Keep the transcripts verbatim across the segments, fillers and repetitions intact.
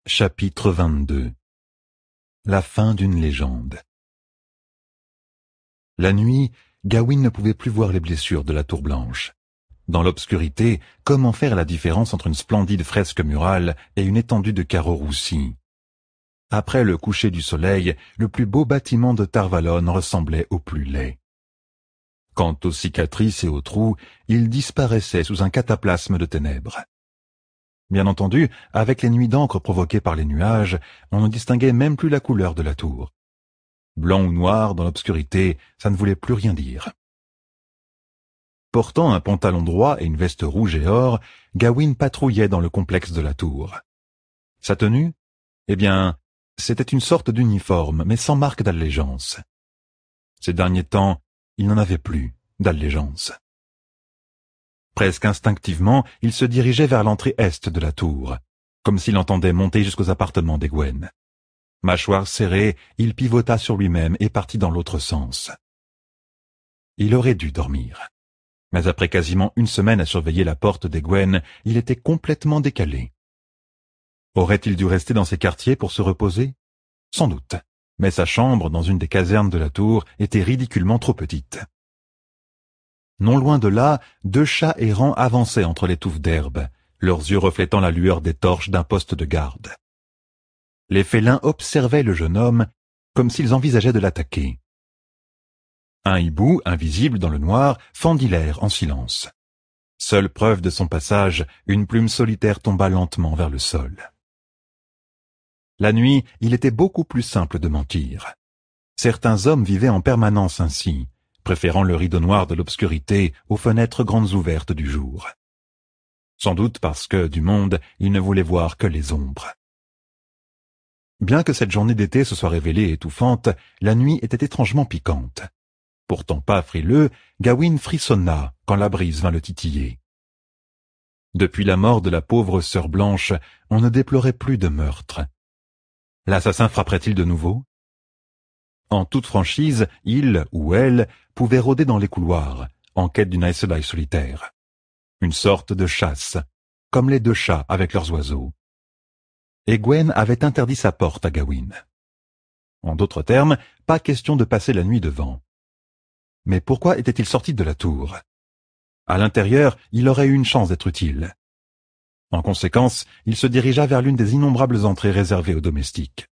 Chapitre vingt-deux. La fin d'une légende. La nuit, Gawain ne pouvait plus voir les blessures de la tour blanche. Dans l'obscurité, comment faire la différence entre une splendide fresque murale et une étendue de carreaux roussis? Après le coucher du soleil, le plus beau bâtiment de Tarvalon ressemblait au plus laid. Quant aux cicatrices et aux trous, ils disparaissaient sous un cataplasme de ténèbres. Bien entendu, avec les nuits d'encre provoquées par les nuages, on ne distinguait même plus la couleur de la tour. Blanc ou noir, dans l'obscurité, ça ne voulait plus rien dire. Portant un pantalon droit et une veste rouge et or, Gawain patrouillait dans le complexe de la tour. Sa tenue? Eh bien, c'était une sorte d'uniforme, mais sans marque d'allégeance. Ces derniers temps, il n'en avait plus d'allégeance. Presque instinctivement, il se dirigeait vers l'entrée est de la tour, comme s'il entendait monter jusqu'aux appartements d'Egwene. Mâchoire serrée, il pivota sur lui-même et partit dans l'autre sens. Il aurait dû dormir. Mais après quasiment une semaine à surveiller la porte d'Egwene, il était complètement décalé. Aurait-il dû rester dans ses quartiers pour se reposer? Sans doute, mais sa chambre, dans une des casernes de la tour, était ridiculement trop petite. Non loin de là, deux chats errants avançaient entre les touffes d'herbe, leurs yeux reflétant la lueur des torches d'un poste de garde. Les félins observaient le jeune homme comme s'ils envisageaient de l'attaquer. Un hibou, invisible dans le noir, fendit l'air en silence. Seule preuve de son passage, une plume solitaire tomba lentement vers le sol. La nuit, il était beaucoup plus simple de mentir. Certains hommes vivaient en permanence ainsi, préférant le rideau noir de l'obscurité aux fenêtres grandes ouvertes du jour. Sans doute parce que, du monde, il ne voulait voir que les ombres. Bien que cette journée d'été se soit révélée étouffante, la nuit était étrangement piquante. Pourtant pas frileux, Gawain frissonna quand la brise vint le titiller. Depuis la mort de la pauvre sœur Blanche, on ne déplorait plus de meurtre. L'assassin frapperait-il de nouveau? En toute franchise, il ou elle pouvait rôder dans les couloirs, en quête d'une Aes Sedai solitaire. Une sorte de chasse, comme les deux chats avec leurs oiseaux. Egwene avait interdit sa porte à Gawain. En d'autres termes, pas question de passer la nuit devant. Mais pourquoi était-il sorti de la tour? À l'intérieur, il aurait eu une chance d'être utile. En conséquence, il se dirigea vers l'une des innombrables entrées réservées aux domestiques.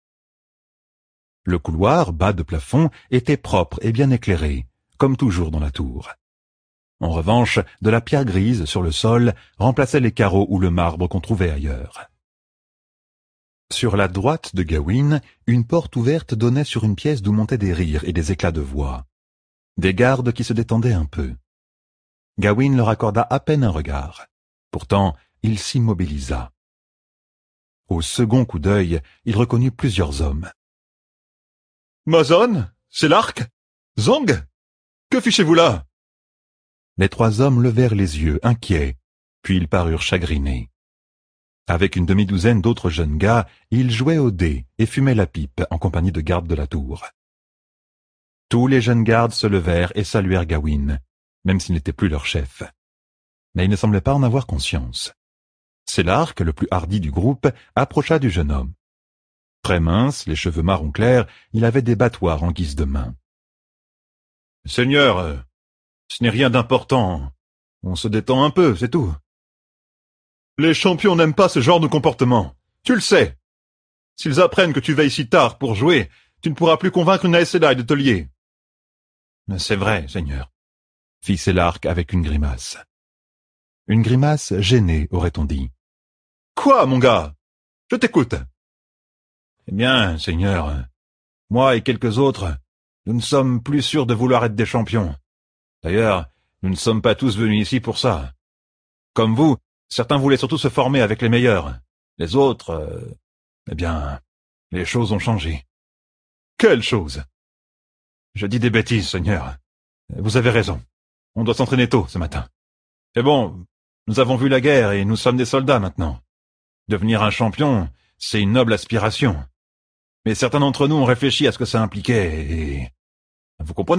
Le couloir, bas de plafond, était propre et bien éclairé, comme toujours dans la tour. En revanche, de la pierre grise sur le sol remplaçait les carreaux ou le marbre qu'on trouvait ailleurs. Sur la droite de Gawain, une porte ouverte donnait sur une pièce d'où montaient des rires et des éclats de voix. Des gardes qui se détendaient un peu. Gawain leur accorda à peine un regard. Pourtant, il s'immobilisa. Au second coup d'œil, il reconnut plusieurs hommes. Mazon, c'est l'arc? Zong? Que fichez-vous là? Les trois hommes levèrent les yeux, inquiets, puis ils parurent chagrinés. Avec une demi-douzaine d'autres jeunes gars, ils jouaient au dé et fumaient la pipe en compagnie de gardes de la tour. Tous les jeunes gardes se levèrent et saluèrent Gawain, même s'il n'était plus leur chef. Mais ils ne semblaient pas en avoir conscience. Sélarque, le plus hardi du groupe, approcha du jeune homme. Très mince, les cheveux marron clair, il avait des battoirs en guise de main. « Seigneur, euh, ce n'est rien d'important. On se détend un peu, c'est tout. Les champions n'aiment pas ce genre de comportement. Tu le sais. S'ils apprennent que tu veilles si tard pour jouer, tu ne pourras plus convaincre une Aes Sedai de te lier. »« C'est vrai, Seigneur, » fit Sélarque avec une grimace. Une grimace gênée, aurait-on dit. « Quoi, mon gars? Je t'écoute. »« Eh bien, Seigneur, moi et quelques autres, nous ne sommes plus sûrs de vouloir être des champions. D'ailleurs, nous ne sommes pas tous venus ici pour ça. Comme vous, certains voulaient surtout se former avec les meilleurs. Les autres, euh, eh bien, les choses ont changé. »« Quelles choses? »« Je dis des bêtises, Seigneur. Vous avez raison. On doit s'entraîner tôt ce matin. Mais bon, nous avons vu la guerre et nous sommes des soldats maintenant. Devenir un champion, c'est une noble aspiration. Mais certains d'entre nous ont réfléchi à ce que ça impliquait et... Vous comprenez? »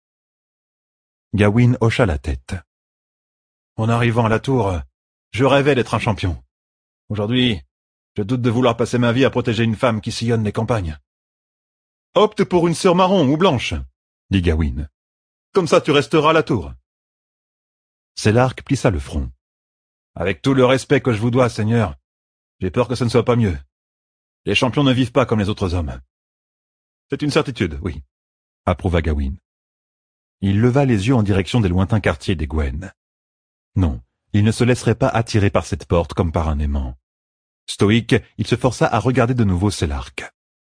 Gawain hocha la tête. « En arrivant à la tour, je rêvais d'être un champion. Aujourd'hui, Je doute de vouloir passer ma vie à protéger une femme qui sillonne les campagnes. Opte pour une sœur marron ou blanche, dit Gawain. Comme ça tu resteras à la tour. Sélarque plissa le front. Avec tout le respect que je vous dois, Seigneur, j'ai peur que ce ne soit pas mieux. Les champions ne vivent pas comme les autres hommes. C'est une certitude, oui, approuva Gawain. Il leva les yeux en direction des lointains quartiers des Gwen. Non, il ne se laisserait pas attirer par cette porte comme par un aimant. Stoïque, il se força à regarder de nouveau Sélarque.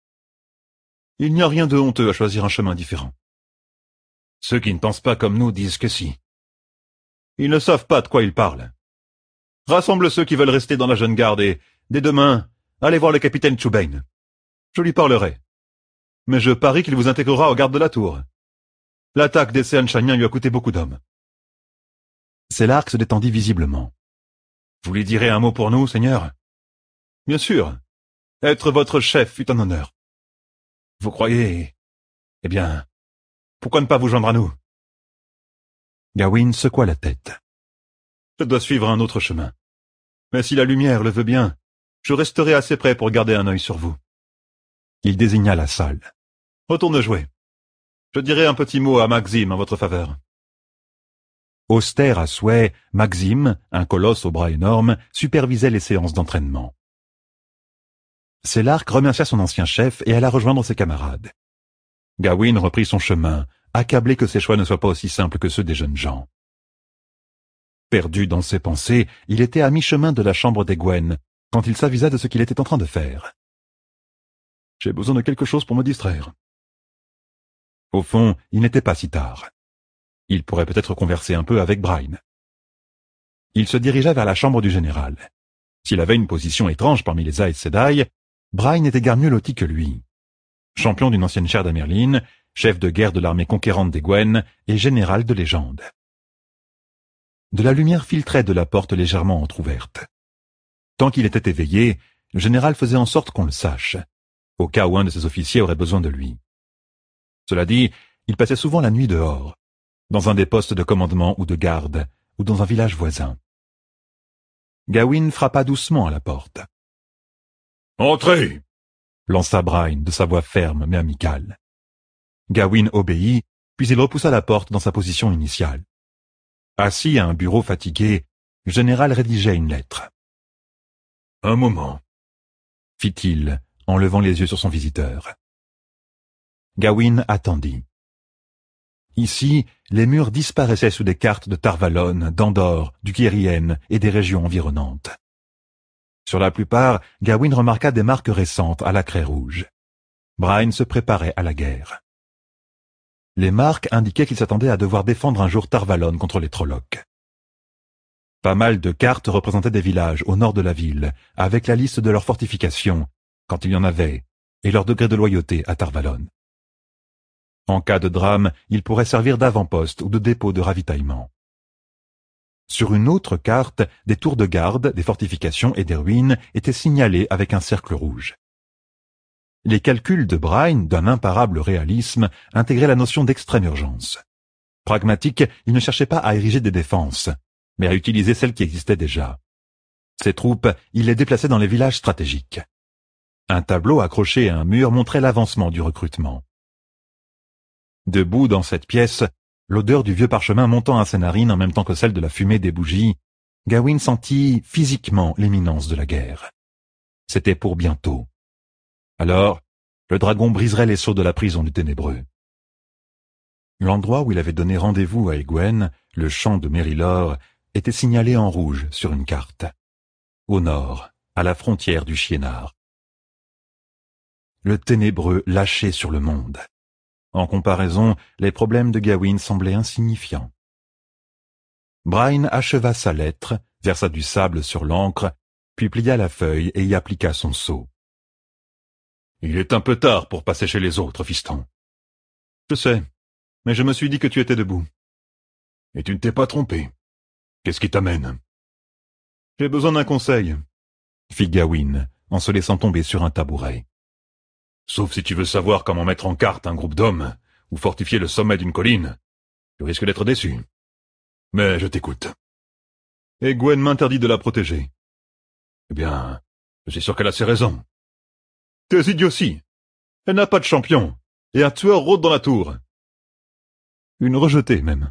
Il n'y a rien de honteux à choisir un chemin différent. Ceux qui ne pensent pas comme nous disent que si. Ils ne savent pas de quoi ils parlent. Rassemble ceux qui veulent rester dans la jeune garde et, dès demain, allez voir le capitaine Chubane. Je lui parlerai. Mais je parie qu'il vous intégrera aux gardes de la tour. L'attaque des Seanchaniens lui a coûté beaucoup d'hommes. Sélarque se détendit visiblement. Vous lui direz un mot pour nous, Seigneur? Bien sûr. Être votre chef fut un honneur. Vous croyez... Eh bien, pourquoi ne pas vous joindre à nous? Gawain secoua la tête. Je dois suivre un autre chemin. Mais si la lumière le veut bien, je resterai assez près pour garder un œil sur vous. Il désigna la salle. Retourne jouer. Je dirai un petit mot à Maxime en votre faveur. Austère à souhait, Maxime, un colosse au bras énorme, supervisait les séances d'entraînement. Sélarque remercia son ancien chef et alla rejoindre ses camarades. Gawain reprit son chemin, accablé que ses choix ne soient pas aussi simples que ceux des jeunes gens. Perdu dans ses pensées, il était à mi-chemin de la chambre des Gwen, quand il s'avisa de ce qu'il était en train de faire. « J'ai besoin de quelque chose pour me distraire. » Au fond, il n'était pas si tard. Il pourrait peut-être converser un peu avec Bran. Il se dirigea vers la chambre du général. S'il avait une position étrange parmi les Aes Sedai, Bran était guère mieux loti que lui. Champion d'une ancienne chaire d'Amerlin, chef de guerre de l'armée conquérante des Gwen et général de légende. De la lumière filtrait de la porte légèrement entr'ouverte. Tant qu'il était éveillé, le général faisait en sorte qu'on le sache, au cas où un de ses officiers aurait besoin de lui. Cela dit, il passait souvent la nuit dehors, dans un des postes de commandement ou de garde, ou dans un village voisin. Gawain frappa doucement à la porte. « Entrez !» lança Bran de sa voix ferme mais amicale. Gawain obéit, puis il repoussa la porte dans sa position initiale. Assis à un bureau fatigué, le général rédigeait une lettre. « Un moment, » fit-il, en levant les yeux sur son visiteur. Gawain attendit. Ici, les murs disparaissaient sous des cartes de Tar-Valon, d'Andorre, du Kérien et des régions environnantes. Sur la plupart, Gawain remarqua des marques récentes à la craie rouge. Bran se préparait à la guerre. Les marques indiquaient qu'il s'attendait à devoir défendre un jour Tar-Valon contre les Trollocs. Pas mal de cartes représentaient des villages au nord de la ville, avec la liste de leurs fortifications, quand il y en avait, et leur degré de loyauté à Tar-Valon. En cas de drame, il pourrait servir d'avant-poste ou de dépôt de ravitaillement. Sur une autre carte, des tours de garde, des fortifications et des ruines étaient signalés avec un cercle rouge. Les calculs de Bran, d'un imparable réalisme, intégraient la notion d'extrême urgence. Pragmatique, il ne cherchait pas à ériger des défenses, mais à utiliser celles qui existaient déjà. Ses troupes, il les déplaçait dans les villages stratégiques. Un tableau accroché à un mur montrait l'avancement du recrutement. Debout dans cette pièce, l'odeur du vieux parchemin montant à ses narines en même temps que celle de la fumée des bougies, Gawain sentit physiquement l'imminence de la guerre. C'était pour bientôt. Alors, le dragon briserait les sceaux de la prison du Ténébreux. L'endroit où il avait donné rendez-vous à Egwene, le champ de Mérylor, était signalé en rouge sur une carte. Au nord, à la frontière du Chiénard. Le Ténébreux lâché sur le monde. En comparaison, les problèmes de Gawain semblaient insignifiants. Bran acheva sa lettre, versa du sable sur l'encre, puis plia la feuille et y appliqua son sceau. « Il est un peu tard pour passer chez les autres, fiston. »« Je sais, mais je me suis dit que tu étais debout. »« Et tu ne t'es pas trompé. Qu'est-ce qui t'amène ?»« J'ai besoin d'un conseil, » fit Gawain, en se laissant tomber sur un tabouret. « Sauf si tu veux savoir comment mettre en carte un groupe d'hommes, ou fortifier le sommet d'une colline. Tu risques d'être déçu. Mais je t'écoute. »« Egwene m'interdit de la protéger. »« Eh bien, Je suis sûr qu'elle a ses raisons. Tes idioties. Elle n'a pas de champion, et un tueur rôde dans la tour. Une rejetée, même.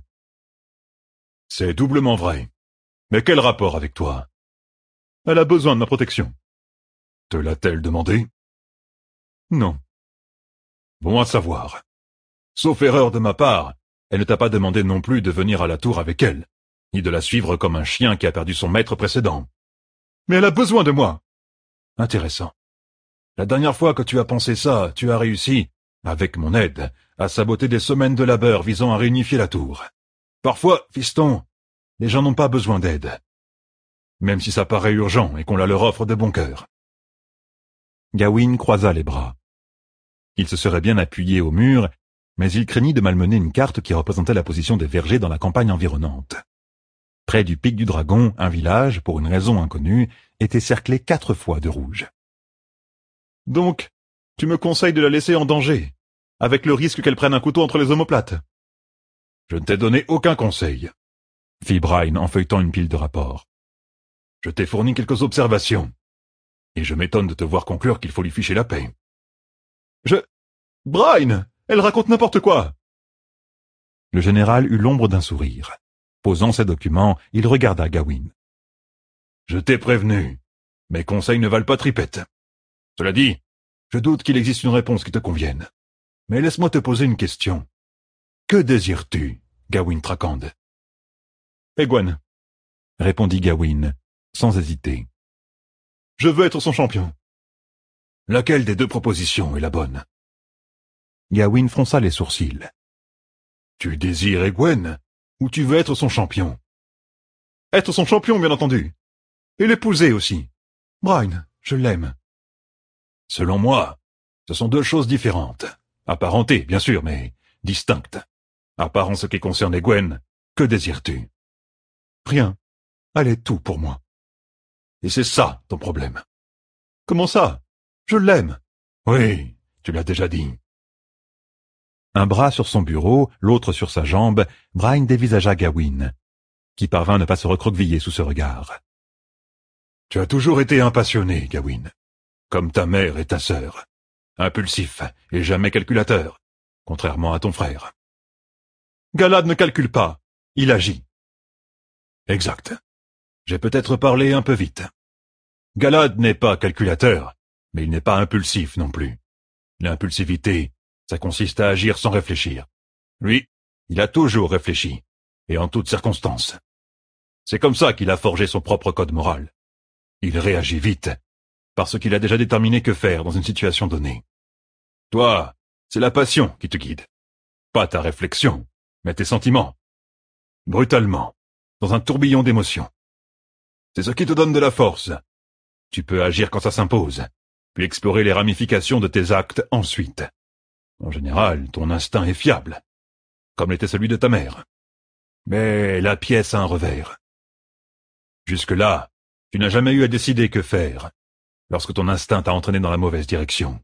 C'est doublement vrai. Mais quel rapport avec toi? Elle a besoin de ma protection. Te l'a-t-elle demandé? Non. Bon à savoir. Sauf erreur de ma part, elle ne t'a pas demandé non plus de venir à la tour avec elle, ni de la suivre comme un chien qui a perdu son maître précédent. Mais elle a besoin de moi. Intéressant. La dernière fois que tu as pensé ça, tu as réussi, avec mon aide, à saboter des semaines de labeur visant à réunifier la tour. Parfois, fiston, les gens n'ont pas besoin d'aide. Même si ça paraît urgent et qu'on la leur offre de bon cœur. Gawain croisa les bras. Il se serait bien appuyé au mur, mais il craignit de malmener une carte qui représentait la position des vergers dans la campagne environnante. Près du pic du Dragon, un village, pour une raison inconnue, était cerclé quatre fois de rouge. « Donc, tu me conseilles de la laisser en danger, avec le risque qu'elle prenne un couteau entre les omoplates ?»« Je ne t'ai donné aucun conseil, » fit Bryne en feuilletant une pile de rapports. « Je t'ai fourni quelques observations, et je m'étonne de te voir conclure qu'il faut lui ficher la paix. »« Je... Bryne, elle raconte n'importe quoi !» Le général eut l'ombre d'un sourire. Posant ses documents, il regarda Gawain. « Je t'ai prévenu. Mes conseils ne valent pas tripette. Cela dit, je doute qu'il existe une réponse qui te convienne. Mais laisse-moi te poser une question. Que désires-tu, Gawain Trakand ?»« Egwene, » répondit Gawain, sans hésiter. « Je veux être son champion. » »« Laquelle des deux propositions est la bonne ?» Gawain fronça les sourcils. « Tu désires Egwene, ou tu veux être son champion ?»« Être son champion, bien entendu. Et l'épouser aussi. Bryne, je l'aime. » Selon moi, ce sont deux choses différentes. Apparentées, bien sûr, mais distinctes. À part en ce qui concerne Egwene, que désires-tu? Rien. Elle est tout pour moi. Et c'est ça, ton problème. Comment ça? Je l'aime. Oui, tu l'as déjà dit. Un bras sur son bureau, l'autre sur sa jambe, Bryne dévisagea Gawain, qui parvint à ne pas se recroqueviller sous ce regard. Tu as toujours été un passionné, Gawain. Comme ta mère et ta sœur. Impulsif et jamais calculateur, contrairement à ton frère. Galad ne calcule pas, il agit. Exact. J'ai peut-être parlé un peu vite. Galad n'est pas calculateur, mais il n'est pas impulsif non plus. L'impulsivité, ça consiste à agir sans réfléchir. Lui, il a toujours réfléchi, et en toutes circonstances. C'est comme ça qu'il a forgé son propre code moral. Il réagit vite, parce qu'il a déjà déterminé que faire dans une situation donnée. Toi, c'est la passion qui te guide. Pas ta réflexion, mais tes sentiments. Brutalement, dans un tourbillon d'émotions. C'est ce qui te donne de la force. Tu peux agir quand ça s'impose, puis explorer les ramifications de tes actes ensuite. En général, ton instinct est fiable, comme l'était celui de ta mère. Mais la pièce a un revers. Jusque-là, tu n'as jamais eu à décider que faire, lorsque ton instinct t'a entraîné dans la mauvaise direction.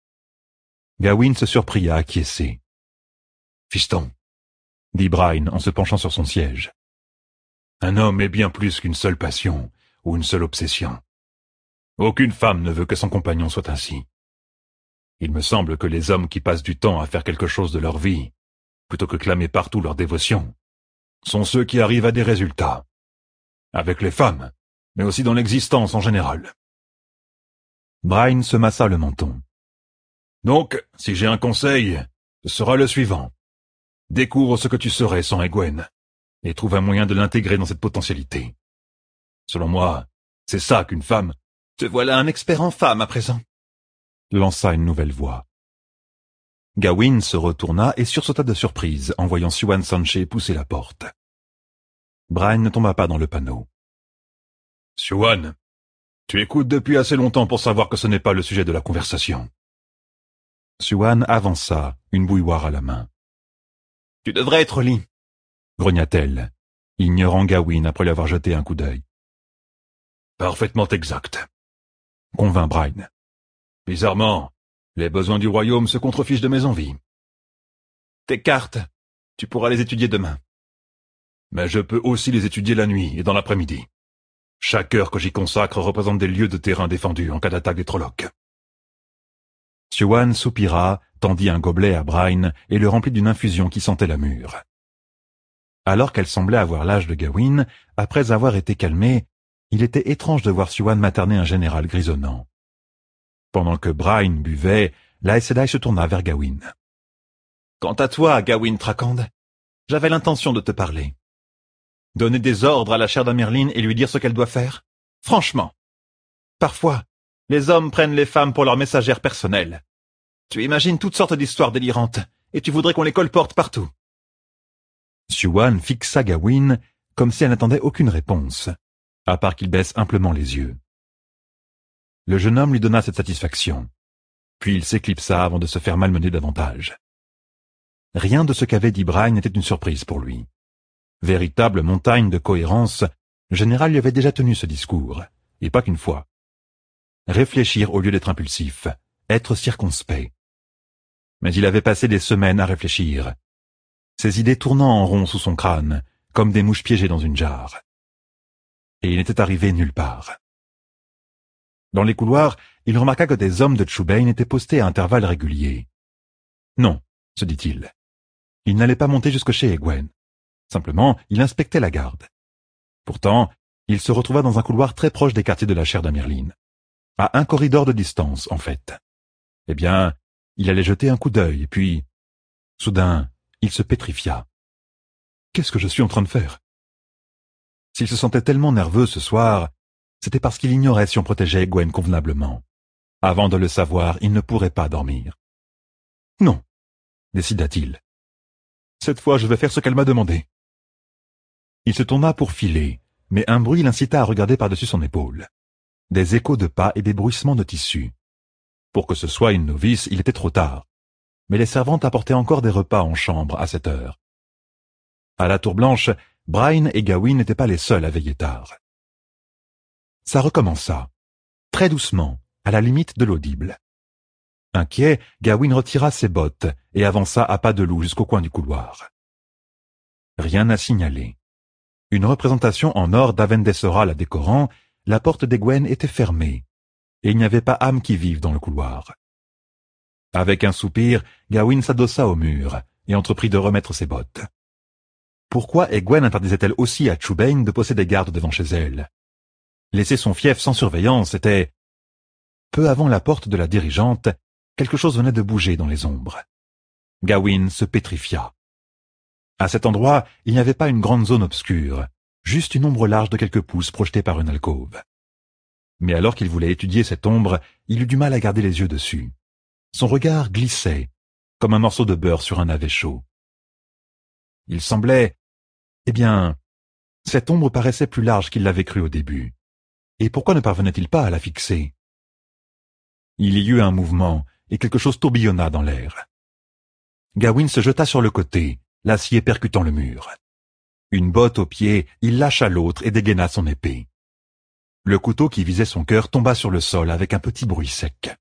Gawain se surprit à acquiescer. « Fiston, » dit Bryne en se penchant sur son siège. « Un homme est bien plus qu'une seule passion ou une seule obsession. Aucune femme ne veut que son compagnon soit ainsi. Il me semble que les hommes qui passent du temps à faire quelque chose de leur vie, plutôt que clamer partout leur dévotion, sont ceux qui arrivent à des résultats. Avec les femmes, mais aussi dans l'existence en général. » Bryne se massa le menton. « Donc, si j'ai un conseil, ce sera le suivant. Découvre ce que tu serais sans Egwene, et trouve un moyen de l'intégrer dans cette potentialité. Selon moi, c'est ça qu'une femme... »« Te voilà un expert en femmes à présent !» lança une nouvelle voix. Gawain se retourna et sursauta de surprise en voyant Siouan Sanche pousser la porte. Bryne ne tomba pas dans le panneau. « Siouan, tu écoutes depuis assez longtemps pour savoir que ce n'est pas le sujet de la conversation. » Siouan avança, une bouilloire à la main. « Tu devrais être au lit, » grogna-t-elle, ignorant Gawain après lui avoir jeté un coup d'œil. « Parfaitement exact, » convint Bryne. « Bizarrement, les besoins du royaume se contrefichent de mes envies. Tes cartes, tu pourras les étudier demain. Mais je peux aussi les étudier la nuit et dans l'après-midi. Chaque heure que j'y consacre représente des lieues de terrain défendus en cas d'attaque des Trollocs. Siouan soupira, tendit un gobelet à Bryne et le remplit d'une infusion qui sentait la mûre. Alors qu'elle semblait avoir l'âge de Gawain, après avoir été calmée, il était étrange de voir Siouan materner un général grisonnant. Pendant que Bryne buvait, la Aes Sedai se tourna vers Gawain. « Quant à toi, Gawain Trakand, j'avais l'intention de te parler. Donner des ordres à la chère d'Amerlin et lui dire ce qu'elle doit faire? Franchement. Parfois, les hommes prennent les femmes pour leurs messagères personnelles. Tu imagines toutes sortes d'histoires délirantes, et tu voudrais qu'on les colporte partout. » Siouan fixa Gawain comme si elle n'attendait aucune réponse, à part qu'il baisse humblement les yeux. Le jeune homme lui donna cette satisfaction, puis il s'éclipsa avant de se faire malmener davantage. Rien de ce qu'avait dit Bryne n'était une surprise pour lui. Véritable montagne de cohérence, le général lui avait déjà tenu ce discours, et pas qu'une fois. Réfléchir au lieu d'être impulsif, être circonspect. Mais il avait passé des semaines à réfléchir, ses idées tournant en rond sous son crâne, comme des mouches piégées dans une jarre. Et il n'était arrivé nulle part. Dans les couloirs, il remarqua que des hommes de Chubane étaient postés à intervalles réguliers. Non, se dit-il. Il n'allait pas monter jusque chez Egwene. Simplement, il inspectait la garde. Pourtant, il se retrouva dans un couloir très proche des quartiers de la chaire d'Amerlin. À un corridor de distance, en fait. Eh bien, il allait jeter un coup d'œil, puis... Soudain, il se pétrifia. Qu'est-ce que je suis en train de faire? S'il se sentait tellement nerveux ce soir, c'était parce qu'il ignorait si on protégeait Egwene convenablement. Avant de le savoir, il ne pourrait pas dormir. Non, décida-t-il. Cette fois, je vais faire ce qu'elle m'a demandé. Il se tourna pour filer, mais un bruit l'incita à regarder par-dessus son épaule. Des échos de pas et des bruissements de tissu. Pour que ce soit une novice, il était trop tard. Mais les servantes apportaient encore des repas en chambre à cette heure. À la Tour Blanche, Bryne et Gawain n'étaient pas les seuls à veiller tard. Ça recommença, très doucement, à la limite de l'audible. Inquiet, Gawain retira ses bottes et avança à pas de loup jusqu'au coin du couloir. Rien à signaler. Une représentation en or d'Avendesera la décorant, la porte d'Egwene était fermée, et il n'y avait pas âme qui vive dans le couloir. Avec un soupir, Gawain s'adossa au mur et entreprit de remettre ses bottes. Pourquoi Egwene interdisait-elle aussi à Chubane de posséder garde devant chez elle? Laisser son fief sans surveillance était... Peu avant la porte de la dirigeante, quelque chose venait de bouger dans les ombres. Gawain se pétrifia. À cet endroit, il n'y avait pas une grande zone obscure, juste une ombre large de quelques pouces projetée par une alcôve. Mais alors qu'il voulait étudier cette ombre, il eut du mal à garder les yeux dessus. Son regard glissait, comme un morceau de beurre sur un navet chaud. Il semblait... Eh bien, cette ombre paraissait plus large qu'il l'avait cru au début. Et pourquoi ne parvenait-il pas à la fixer? Il y eut un mouvement, et quelque chose tourbillonna dans l'air. Gawain se jeta sur le côté, l'acier percutant le mur. Une botte au pied, il lâcha l'autre et dégaina son épée. Le couteau qui visait son cœur tomba sur le sol avec un petit bruit sec.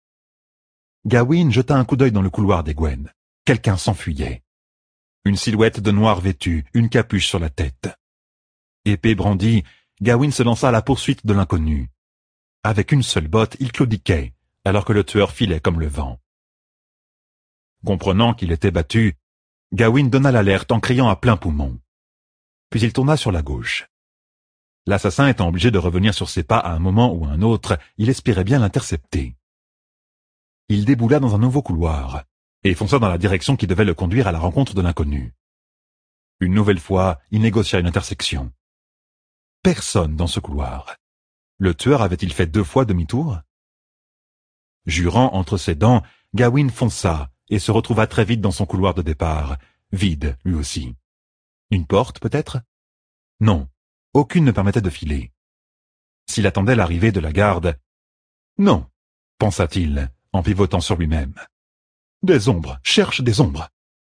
Gawain jeta un coup d'œil dans le couloir d'Egwene. Quelqu'un s'enfuyait. Une silhouette de noir vêtu, une capuche sur la tête. Épée brandie, Gawain se lança à la poursuite de l'inconnu. Avec une seule botte, il claudiquait, alors que le tueur filait comme le vent. Comprenant qu'il était battu, Gawain donna l'alerte en criant à plein poumon. Puis il tourna sur la gauche. L'assassin étant obligé de revenir sur ses pas à un moment ou à un autre, il espérait bien l'intercepter. Il déboula dans un nouveau couloir, et fonça dans la direction qui devait le conduire à la rencontre de l'inconnu. Une nouvelle fois, il négocia une intersection. Personne dans ce couloir. Le tueur avait-il fait deux fois demi-tour? Jurant entre ses dents, Gawain fonça et se retrouva très vite dans son couloir de départ, vide lui aussi. Une porte, peut-être? Non, aucune ne permettait de filer. S'il attendait l'arrivée de la garde... Non, pensa-t-il, en pivotant sur lui-même. Des ombres, cherche des ombres.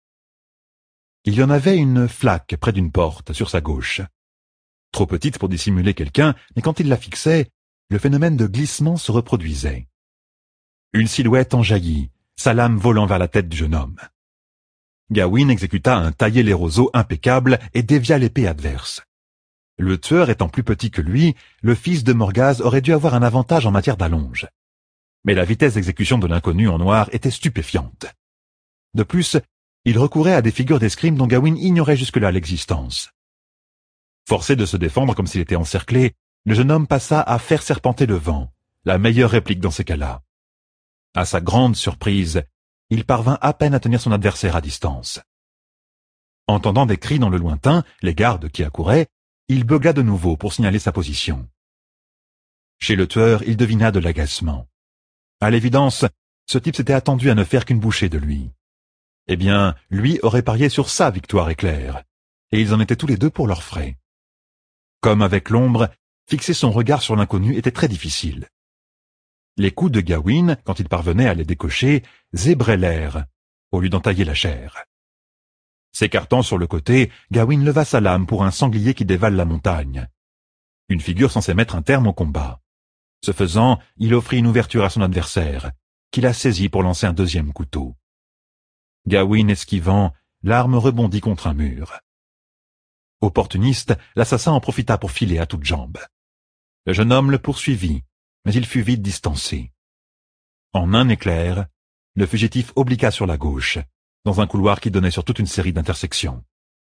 Il y en avait une flaque près d'une porte, sur sa gauche. Trop petite pour dissimuler quelqu'un, mais quand il la fixait, le phénomène de glissement se reproduisait. Une silhouette en jaillit, sa lame volant vers la tête du jeune homme. Gawain exécuta un tailler les roseaux impeccable et dévia l'épée adverse. Le tueur étant plus petit que lui, le fils de Morgase aurait dû avoir un avantage en matière d'allonge. Mais la vitesse d'exécution de l'inconnu en noir était stupéfiante. De plus, il recourait à des figures d'escrime dont Gawain ignorait jusque-là l'existence. Forcé de se défendre comme s'il était encerclé, le jeune homme passa à faire serpenter le vent, la meilleure réplique dans ces cas-là. À sa grande surprise, il parvint à peine à tenir son adversaire à distance. Entendant des cris dans le lointain, les gardes qui accouraient, il beugla de nouveau pour signaler sa position. Chez le tueur, il devina de l'agacement. À l'évidence, ce type s'était attendu à ne faire qu'une bouchée de lui. Eh bien, lui aurait parié sur sa victoire éclair, et ils en étaient tous les deux pour leurs frais. Comme avec l'ombre, fixer son regard sur l'inconnu était très difficile. Les coups de Gawain, quand il parvenait à les décocher, zébraient l'air, au lieu d'entailler la chair. S'écartant sur le côté, Gawain leva sa lame pour un sanglier qui dévale la montagne. Une figure censée mettre un terme au combat. Ce faisant, il offrit une ouverture à son adversaire, qui la saisit pour lancer un deuxième couteau. Gawain esquivant, l'arme rebondit contre un mur. Opportuniste, l'assassin en profita pour filer à toutes jambes. Le jeune homme le poursuivit, mais il fut vite distancé. En un éclair, le fugitif obliqua sur la gauche, dans un couloir qui donnait sur toute une série d'intersections.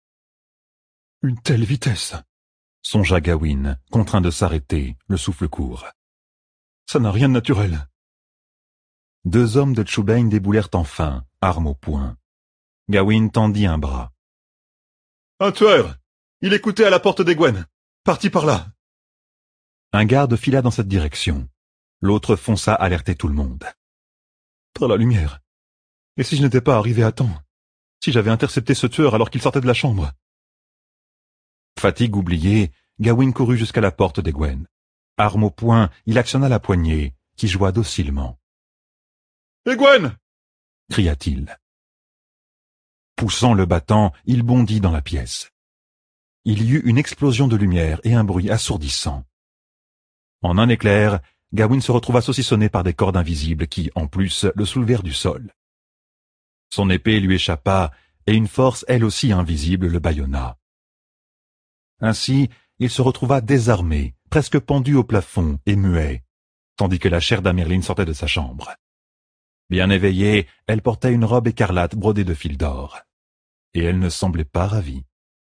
Une telle vitesse, songea Gawain, contraint de s'arrêter, le souffle court. Ça n'a rien de naturel. Deux hommes de Tchoubain déboulèrent enfin, armes au poing. Gawain tendit un bras. Un tueur! Il écoutait à la porte des Gwen. Parti par là. Un garde fila dans cette direction. L'autre fonça alerter tout le monde. Par la lumière. Et si je n'étais pas arrivé à temps? Si j'avais intercepté ce tueur alors qu'il sortait de la chambre? Fatigue oubliée, Gawain courut jusqu'à la porte des Gwen. Arme au poing, il actionna la poignée, qui joua docilement. « Egwene !» cria-t-il. Poussant le battant, il bondit dans la pièce. Il y eut une explosion de lumière et un bruit assourdissant. En un éclair, Gawain se retrouva saucissonné par des cordes invisibles qui, en plus, le soulevèrent du sol. Son épée lui échappa, et une force elle aussi invisible le bâillonna. Ainsi, il se retrouva désarmé, presque pendu au plafond et muet, tandis que la chère d'Amerlin sortait de sa chambre. Bien éveillée, elle portait une robe écarlate brodée de fils d'or, et elle ne semblait pas ravie.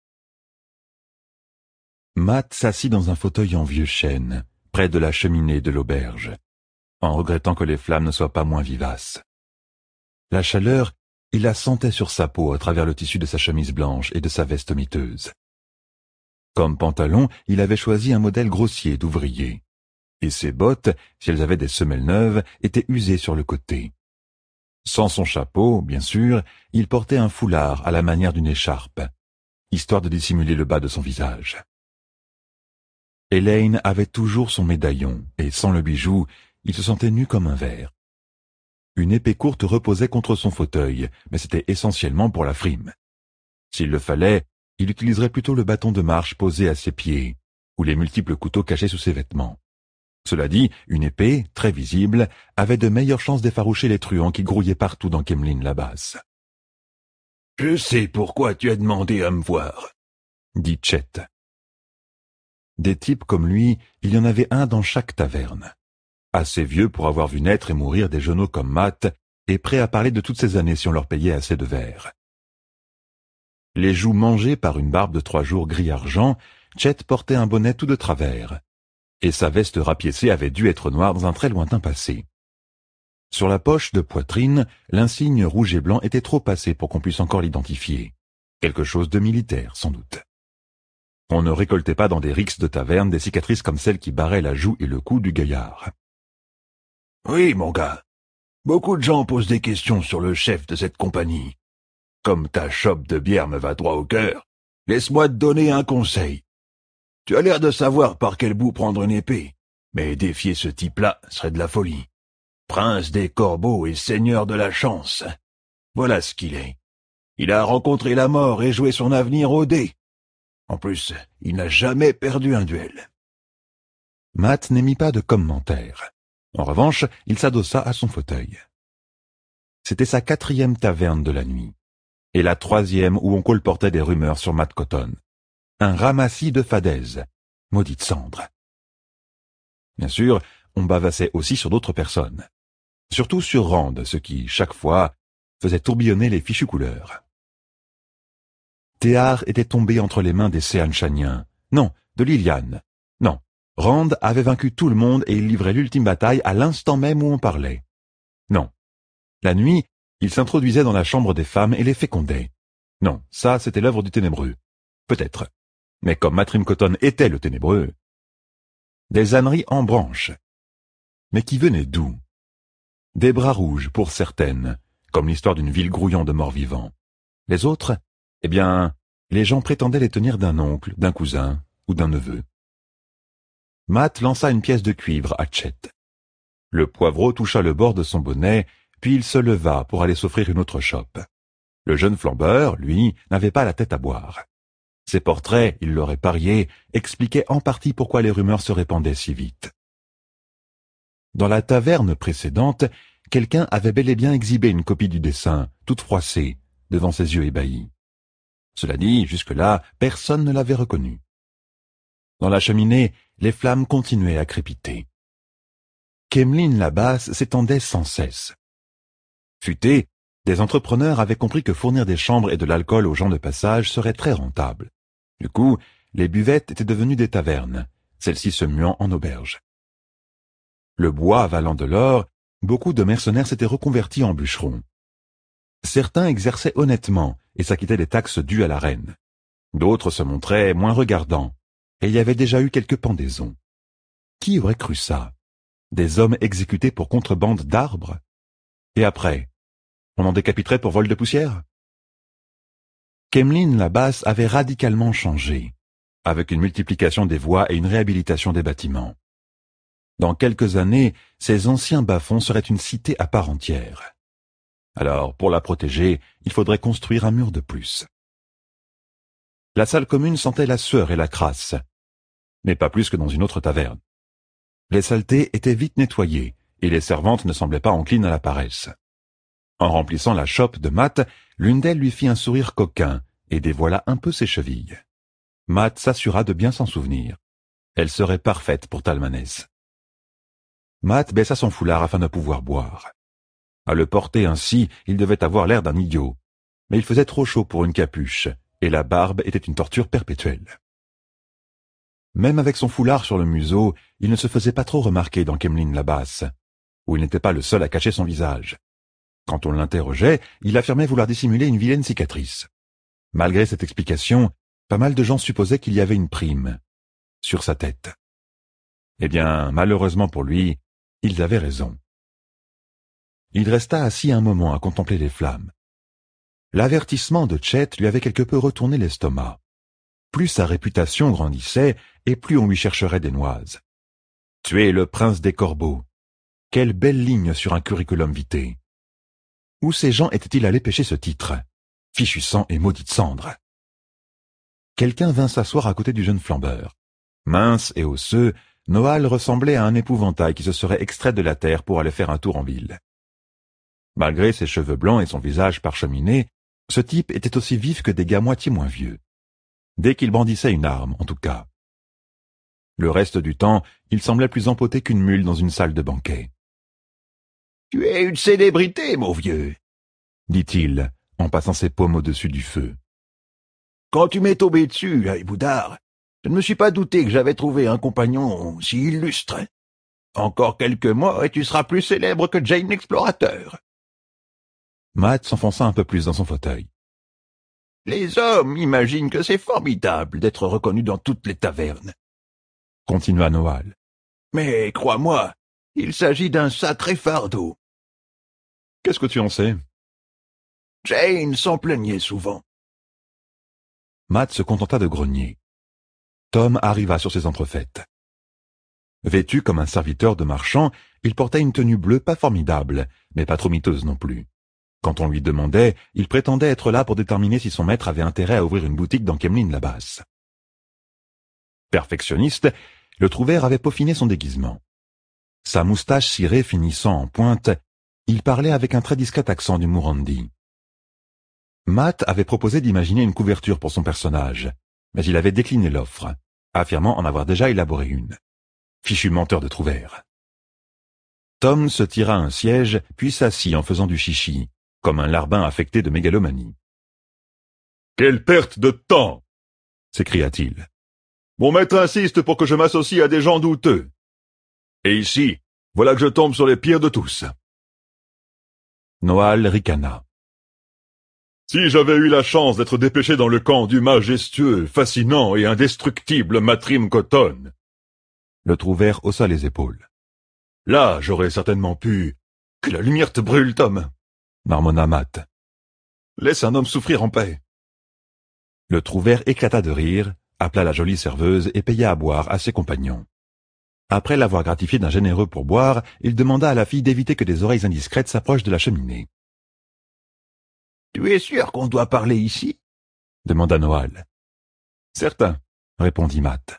Mat s'assit dans un fauteuil en vieux chêne, près de la cheminée de l'auberge, en regrettant que les flammes ne soient pas moins vivaces. La chaleur, il la sentait sur sa peau à travers le tissu de sa chemise blanche et de sa veste miteuse. Comme pantalon, il avait choisi un modèle grossier d'ouvrier, et ses bottes, si elles avaient des semelles neuves, étaient usées sur le côté. Sans son chapeau, bien sûr, il portait un foulard à la manière d'une écharpe, histoire de dissimuler le bas de son visage. Elaine avait toujours son médaillon, et sans le bijou, il se sentait nu comme un verre. Une épée courte reposait contre son fauteuil, mais c'était essentiellement pour la frime. S'il le fallait, il utiliserait plutôt le bâton de marche posé à ses pieds, ou les multiples couteaux cachés sous ses vêtements. Cela dit, une épée, très visible, avait de meilleures chances d'effaroucher les truands qui grouillaient partout dans Kemlin la basse. « Je sais pourquoi tu as demandé à me voir, » dit Chet. Des types comme lui, il y en avait un dans chaque taverne. Assez vieux pour avoir vu naître et mourir des genoux comme Mat, et prêt à parler de toutes ces années si on leur payait assez de verres. Les joues mangées par une barbe de trois jours gris-argent, Chet portait un bonnet tout de travers, et sa veste rapiécée avait dû être noire dans un très lointain passé. Sur la poche de poitrine, l'insigne rouge et blanc était trop passé pour qu'on puisse encore l'identifier. Quelque chose de militaire, sans doute. On ne récoltait pas dans des rixes de taverne des cicatrices comme celles qui barraient la joue et le cou du gaillard. « Oui, mon gars. Beaucoup de gens posent des questions sur le chef de cette compagnie. Comme ta chope de bière me va droit au cœur, laisse-moi te donner un conseil. Tu as l'air de savoir par quel bout prendre une épée, mais défier ce type-là serait de la folie. Prince des corbeaux et seigneur de la chance. Voilà ce qu'il est. Il a rencontré la mort et joué son avenir au dé. En plus, il n'a jamais perdu un duel. » Mat n'émit pas de commentaire. En revanche, il s'adossa à son fauteuil. C'était sa quatrième taverne de la nuit, et la troisième où on colportait des rumeurs sur Mat Cotton. un ramassis de fadaises, maudite cendre. Bien sûr, on bavassait aussi sur d'autres personnes, surtout sur Rand, ce qui, chaque fois, faisait tourbillonner les fichues couleurs. Théard était tombé entre les mains des Seanchaniens, non, de Liliane, non. Rand avait vaincu tout le monde et il livrait l'ultime bataille à l'instant même où on parlait. Non. La nuit, il s'introduisait dans la chambre des femmes et les fécondait. Non, ça c'était l'œuvre du ténébreux. Peut-être. Mais comme Matrim Cotton était le ténébreux, des âneries en branche. Mais qui venaient d'où? Des bras rouges pour certaines, comme l'histoire d'une ville grouillant de morts-vivants. Les autres, eh bien, les gens prétendaient les tenir d'un oncle, d'un cousin ou d'un neveu. Matt lança une pièce de cuivre à Chet. Le poivreau toucha le bord de son bonnet, puis il se leva pour aller s'offrir une autre chope. Le jeune flambeur, lui, n'avait pas la tête à boire. Ses portraits, il l'aurait parié, expliquaient en partie pourquoi les rumeurs se répandaient si vite. Dans la taverne précédente, quelqu'un avait bel et bien exhibé une copie du dessin, toute froissée, devant ses yeux ébahis. Cela dit, jusque-là, personne ne l'avait reconnu. Dans la cheminée, les flammes continuaient à crépiter. Kemlin la basse s'étendait sans cesse. Futé, des entrepreneurs avaient compris que fournir des chambres et de l'alcool aux gens de passage serait très rentable. Du coup, les buvettes étaient devenues des tavernes, celles-ci se muant en auberges. Le bois avalant de l'or, beaucoup de mercenaires s'étaient reconvertis en bûcherons. Certains exerçaient honnêtement et s'acquittaient des taxes dues à la reine. D'autres se montraient moins regardants, et il y avait déjà eu quelques pendaisons. Qui aurait cru ça? Des hommes exécutés pour contrebande d'arbres? Et après, on en décapiterait pour vol de poussière? Kemlin la basse avait radicalement changé, avec une multiplication des voies et une réhabilitation des bâtiments. Dans quelques années, ces anciens bas-fonds seraient une cité à part entière. Alors, pour la protéger, il faudrait construire un mur de plus. La salle commune sentait la sueur et la crasse, mais pas plus que dans une autre taverne. Les saletés étaient vite nettoyées, et les servantes ne semblaient pas enclines à la paresse. En remplissant la chope de Matt, l'une d'elles lui fit un sourire coquin, et dévoila un peu ses chevilles. Matt s'assura de bien s'en souvenir. Elle serait parfaite pour Talmanès. Matt baissa son foulard afin de pouvoir boire. À le porter ainsi, il devait avoir l'air d'un idiot, mais il faisait trop chaud pour une capuche, et la barbe était une torture perpétuelle. Même avec son foulard sur le museau, il ne se faisait pas trop remarquer dans Kemlin la basse, où il n'était pas le seul à cacher son visage. Quand on l'interrogeait, il affirmait vouloir dissimuler une vilaine cicatrice. Malgré cette explication, pas mal de gens supposaient qu'il y avait une prime sur sa tête. Eh bien, malheureusement pour lui, ils avaient raison. Il resta assis un moment à contempler les flammes. L'avertissement de Chet lui avait quelque peu retourné l'estomac. Plus sa réputation grandissait, et plus on lui chercherait des noises. Tuer le prince des corbeaux. Quelle belle ligne sur un curriculum vitae. Où ces gens étaient-ils allés pêcher ce titre? Fichu sang et maudite cendre. Quelqu'un vint s'asseoir à côté du jeune flambeur. Mince et osseux, Noal ressemblait à un épouvantail qui se serait extrait de la terre pour aller faire un tour en ville. Malgré ses cheveux blancs et son visage parcheminé, ce type était aussi vif que des gars moitié moins vieux. Dès qu'il brandissait une arme, en tout cas. Le reste du temps, il semblait plus empoté qu'une mule dans une salle de banquet. « Tu es une célébrité, mon vieux !» dit-il, en passant ses paumes au-dessus du feu. « Quand tu m'es tombé dessus, à Boudard, je ne me suis pas douté que j'avais trouvé un compagnon si illustre. Encore quelques mois et tu seras plus célèbre que Jane l'explorateur. » Matt s'enfonça un peu plus dans son fauteuil. « Les hommes imaginent que c'est formidable d'être reconnu dans toutes les tavernes. » continua Noal. « Mais crois-moi, il s'agit d'un sacré fardeau. »« Qu'est-ce que tu en sais ?» Jane s'en plaignait souvent. Matt se contenta de grogner. Tom arriva sur ses entrefaites. Vêtu comme un serviteur de marchand, il portait une tenue bleue pas formidable, mais pas trop miteuse non plus. Quand on lui demandait, il prétendait être là pour déterminer si son maître avait intérêt à ouvrir une boutique dans Kemlin la basse. Perfectionniste, le trouvère avait peaufiné son déguisement. Sa moustache cirée finissant en pointe, il parlait avec un très discret accent du Mourandi. Matt avait proposé d'imaginer une couverture pour son personnage, mais il avait décliné l'offre, affirmant en avoir déjà élaboré une. Fichu menteur de Trouvert. Tom se tira un siège, puis s'assit en faisant du chichi, comme un larbin affecté de mégalomanie. « Quelle perte de temps !» s'écria-t-il. « Mon maître insiste pour que je m'associe à des gens douteux. Et ici, voilà que je tombe sur les pires de tous. » Noal ricana. « Si j'avais eu la chance d'être dépêché dans le camp du majestueux, fascinant et indestructible Matrim Cotton. » Le Trouvert haussa les épaules. « Là, j'aurais certainement pu... Que la lumière te brûle, Tom !» marmonna Matt. « Laisse un homme souffrir en paix. » Le Trouvert éclata de rire, appela la jolie serveuse et paya à boire à ses compagnons. Après l'avoir gratifié d'un généreux pourboire, il demanda à la fille d'éviter que des oreilles indiscrètes s'approchent de la cheminée. « Tu es sûr qu'on doit parler ici ?» demanda Noal. « Certain, » répondit Matt.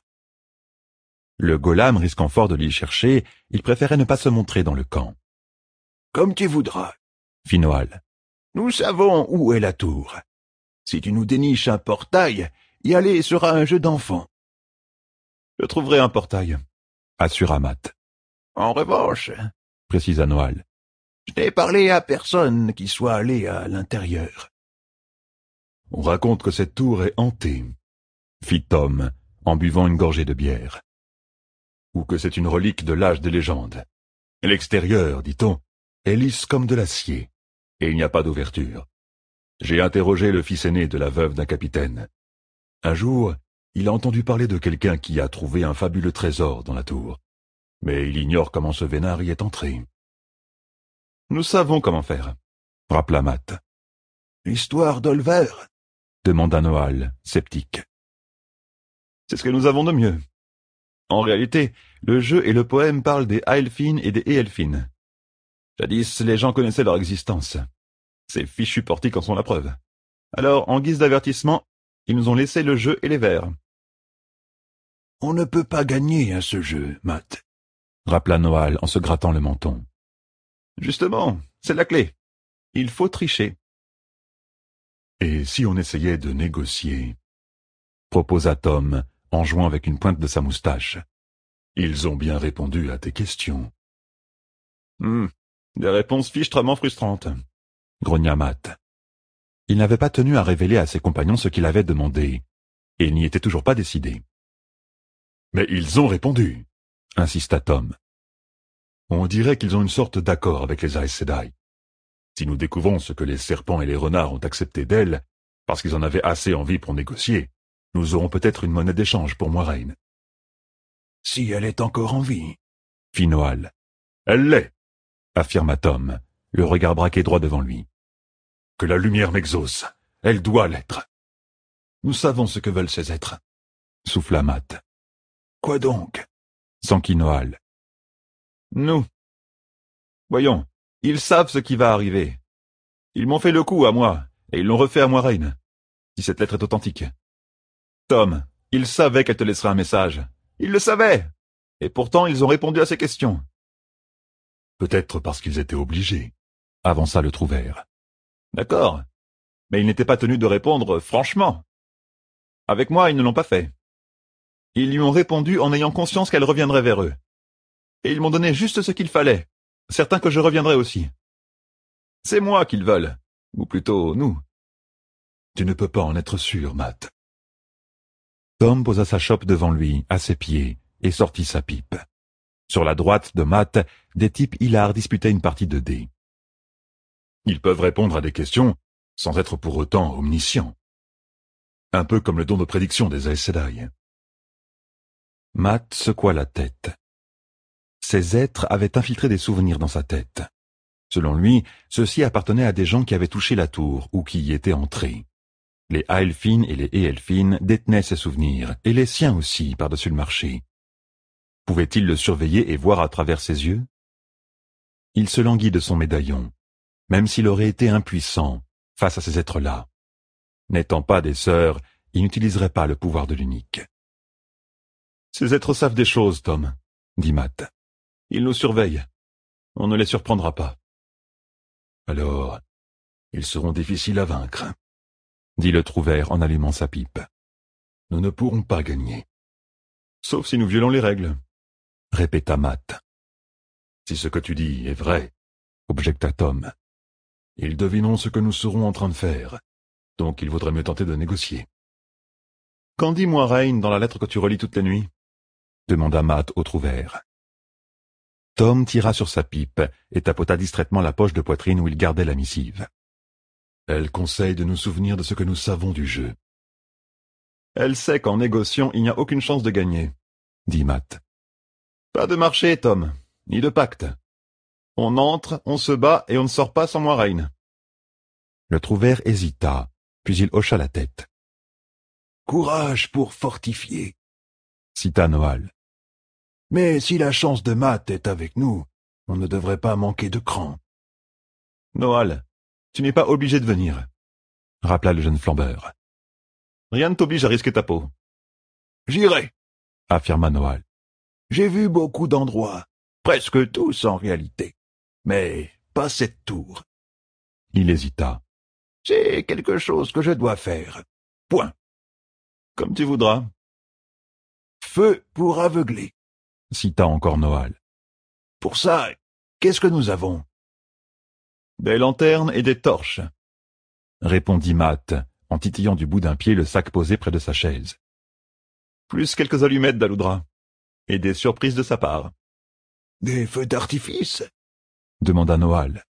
Le golame risquant fort de l'y chercher, il préférait ne pas se montrer dans le camp. « Comme tu voudras, » fit Noal. « Nous savons où est la tour. Si tu nous déniches un portail, y aller sera un jeu d'enfant. »« Je trouverai un portail, » assura Matt. « En revanche, » précisa Noal, « je n'ai parlé à personne qui soit allé à l'intérieur. »« On raconte que cette tour est hantée, » fit Tom, en buvant une gorgée de bière. « Ou que c'est une relique de l'âge des légendes. L'extérieur, dit-on, est lisse comme de l'acier, et il n'y a pas d'ouverture. J'ai interrogé le fils aîné de la veuve d'un capitaine. Un jour, il a entendu parler de quelqu'un qui a trouvé un fabuleux trésor dans la tour. Mais il ignore comment ce vénard y est entré. »« Nous savons comment faire, » rappela Matt. « L'histoire d'Olver ?» demanda Noal, sceptique. « C'est ce que nous avons de mieux. En réalité, le jeu et le poème parlent des Aelfines et des Éelfines. Jadis, les gens connaissaient leur existence. Ces fichus portiques en sont la preuve. Alors, en guise d'avertissement, ils nous ont laissé le jeu et les vers. »« On ne peut pas gagner à ce jeu, Matt, » rappela Noal en se grattant le menton. « Justement, c'est la clé. Il faut tricher. »« Et si on essayait de négocier ?» proposa Tom, en jouant avec une pointe de sa moustache. « Ils ont bien répondu à tes questions. »« Hum, des réponses fichtrement frustrantes. » grogna Matt. Il n'avait pas tenu à révéler à ses compagnons ce qu'il avait demandé, et il n'y était toujours pas décidé. « Mais ils ont répondu, » insista Tom. « On dirait qu'ils ont une sorte d'accord avec les Aes Sedai. Si nous découvrons ce que les serpents et les renards ont accepté d'elle, parce qu'ils en avaient assez envie pour négocier, nous aurons peut-être une monnaie d'échange pour Moiraine. »« Si elle est encore en vie, » fit Noal. « Elle l'est, » affirma Tom, le regard braqué droit devant lui. « Que la lumière m'exauce, elle doit l'être. »« Nous savons ce que veulent ces êtres, » souffla Matt. « Quoi donc ?» s'enquit Noal. « Nous. Voyons, ils savent ce qui va arriver. Ils m'ont fait le coup à moi, et ils l'ont refait à Moiraine, si cette lettre est authentique. Tom, ils savaient qu'elle te laisserait un message. Ils le savaient. Et pourtant, ils ont répondu à ces questions. »« Peut-être parce qu'ils étaient obligés, » avança le Trouvert. « D'accord, mais ils n'étaient pas tenus de répondre franchement. Avec moi, ils ne l'ont pas fait. Ils lui ont répondu en ayant conscience qu'elle reviendrait vers eux. Et ils m'ont donné juste ce qu'il fallait, certains que je reviendrai aussi. C'est moi qu'ils veulent, ou plutôt nous. »« Tu ne peux pas en être sûr, Matt. » Tom posa sa chope devant lui, à ses pieds, et sortit sa pipe. Sur la droite de Matt, des types hilars disputaient une partie de dés. Ils peuvent répondre à des questions sans être pour autant omniscients. Un peu comme le don de prédiction des Aes Sedai. Matt secoua la tête. Ces êtres avaient infiltré des souvenirs dans sa tête. Selon lui, ceux-ci appartenaient à des gens qui avaient touché la tour ou qui y étaient entrés. Les Aelfines et les Éelfines détenaient ces souvenirs, et les siens aussi, par-dessus le marché. Pouvait-il le surveiller et voir à travers ses yeux? Il se languit de son médaillon, même s'il aurait été impuissant face à ces êtres-là. N'étant pas des sœurs, il n'utiliserait pas le pouvoir de l'unique. « Ces êtres savent des choses, Tom, » dit Matt. « Ils nous surveillent. On ne les surprendra pas. »« Alors, ils seront difficiles à vaincre, » dit le Trouvert en allumant sa pipe. nous ne pourrons pas gagner. Sauf si nous violons les règles, répéta Matt. Si ce que tu dis est vrai, objecta Tom. ils devineront ce que nous serons en train de faire, donc il vaudrait mieux tenter de négocier. Qu'en dit Moiraine dans la lettre que tu relis toutes les nuits? Demanda Matt au trouvère. Tom tira sur sa pipe et tapota distraitement la poche de poitrine où il gardait la missive. Elle conseille de nous souvenir de ce que nous savons du jeu. Elle sait qu'en négociant, il n'y a aucune chance de gagner, dit Matt. Pas de marché, Tom, ni de pacte. On entre, on se bat et on ne sort pas sans Moiraine. Le trouvère hésita, puis il hocha la tête. Courage pour fortifier, cita Noal. Mais si la chance de Matt est avec nous, on ne devrait pas manquer de cran. Noal, tu n'es pas obligé de venir, rappela le jeune flambeur. Rien ne t'oblige à risquer ta peau. J'irai, affirma Noal. J'ai vu beaucoup d'endroits, presque tous en réalité, mais pas cette tour. Il hésita. C'est quelque chose que je dois faire. Point. Comme tu voudras. Feu pour aveugler, cita encore Noal. Pour ça, qu'est-ce que nous avons? Des lanternes et des torches, répondit Matt, en titillant du bout d'un pied le sac posé près de sa chaise. Plus quelques allumettes d'Aloudra, et des surprises de sa part. Des feux d'artifice? Demanda Noal.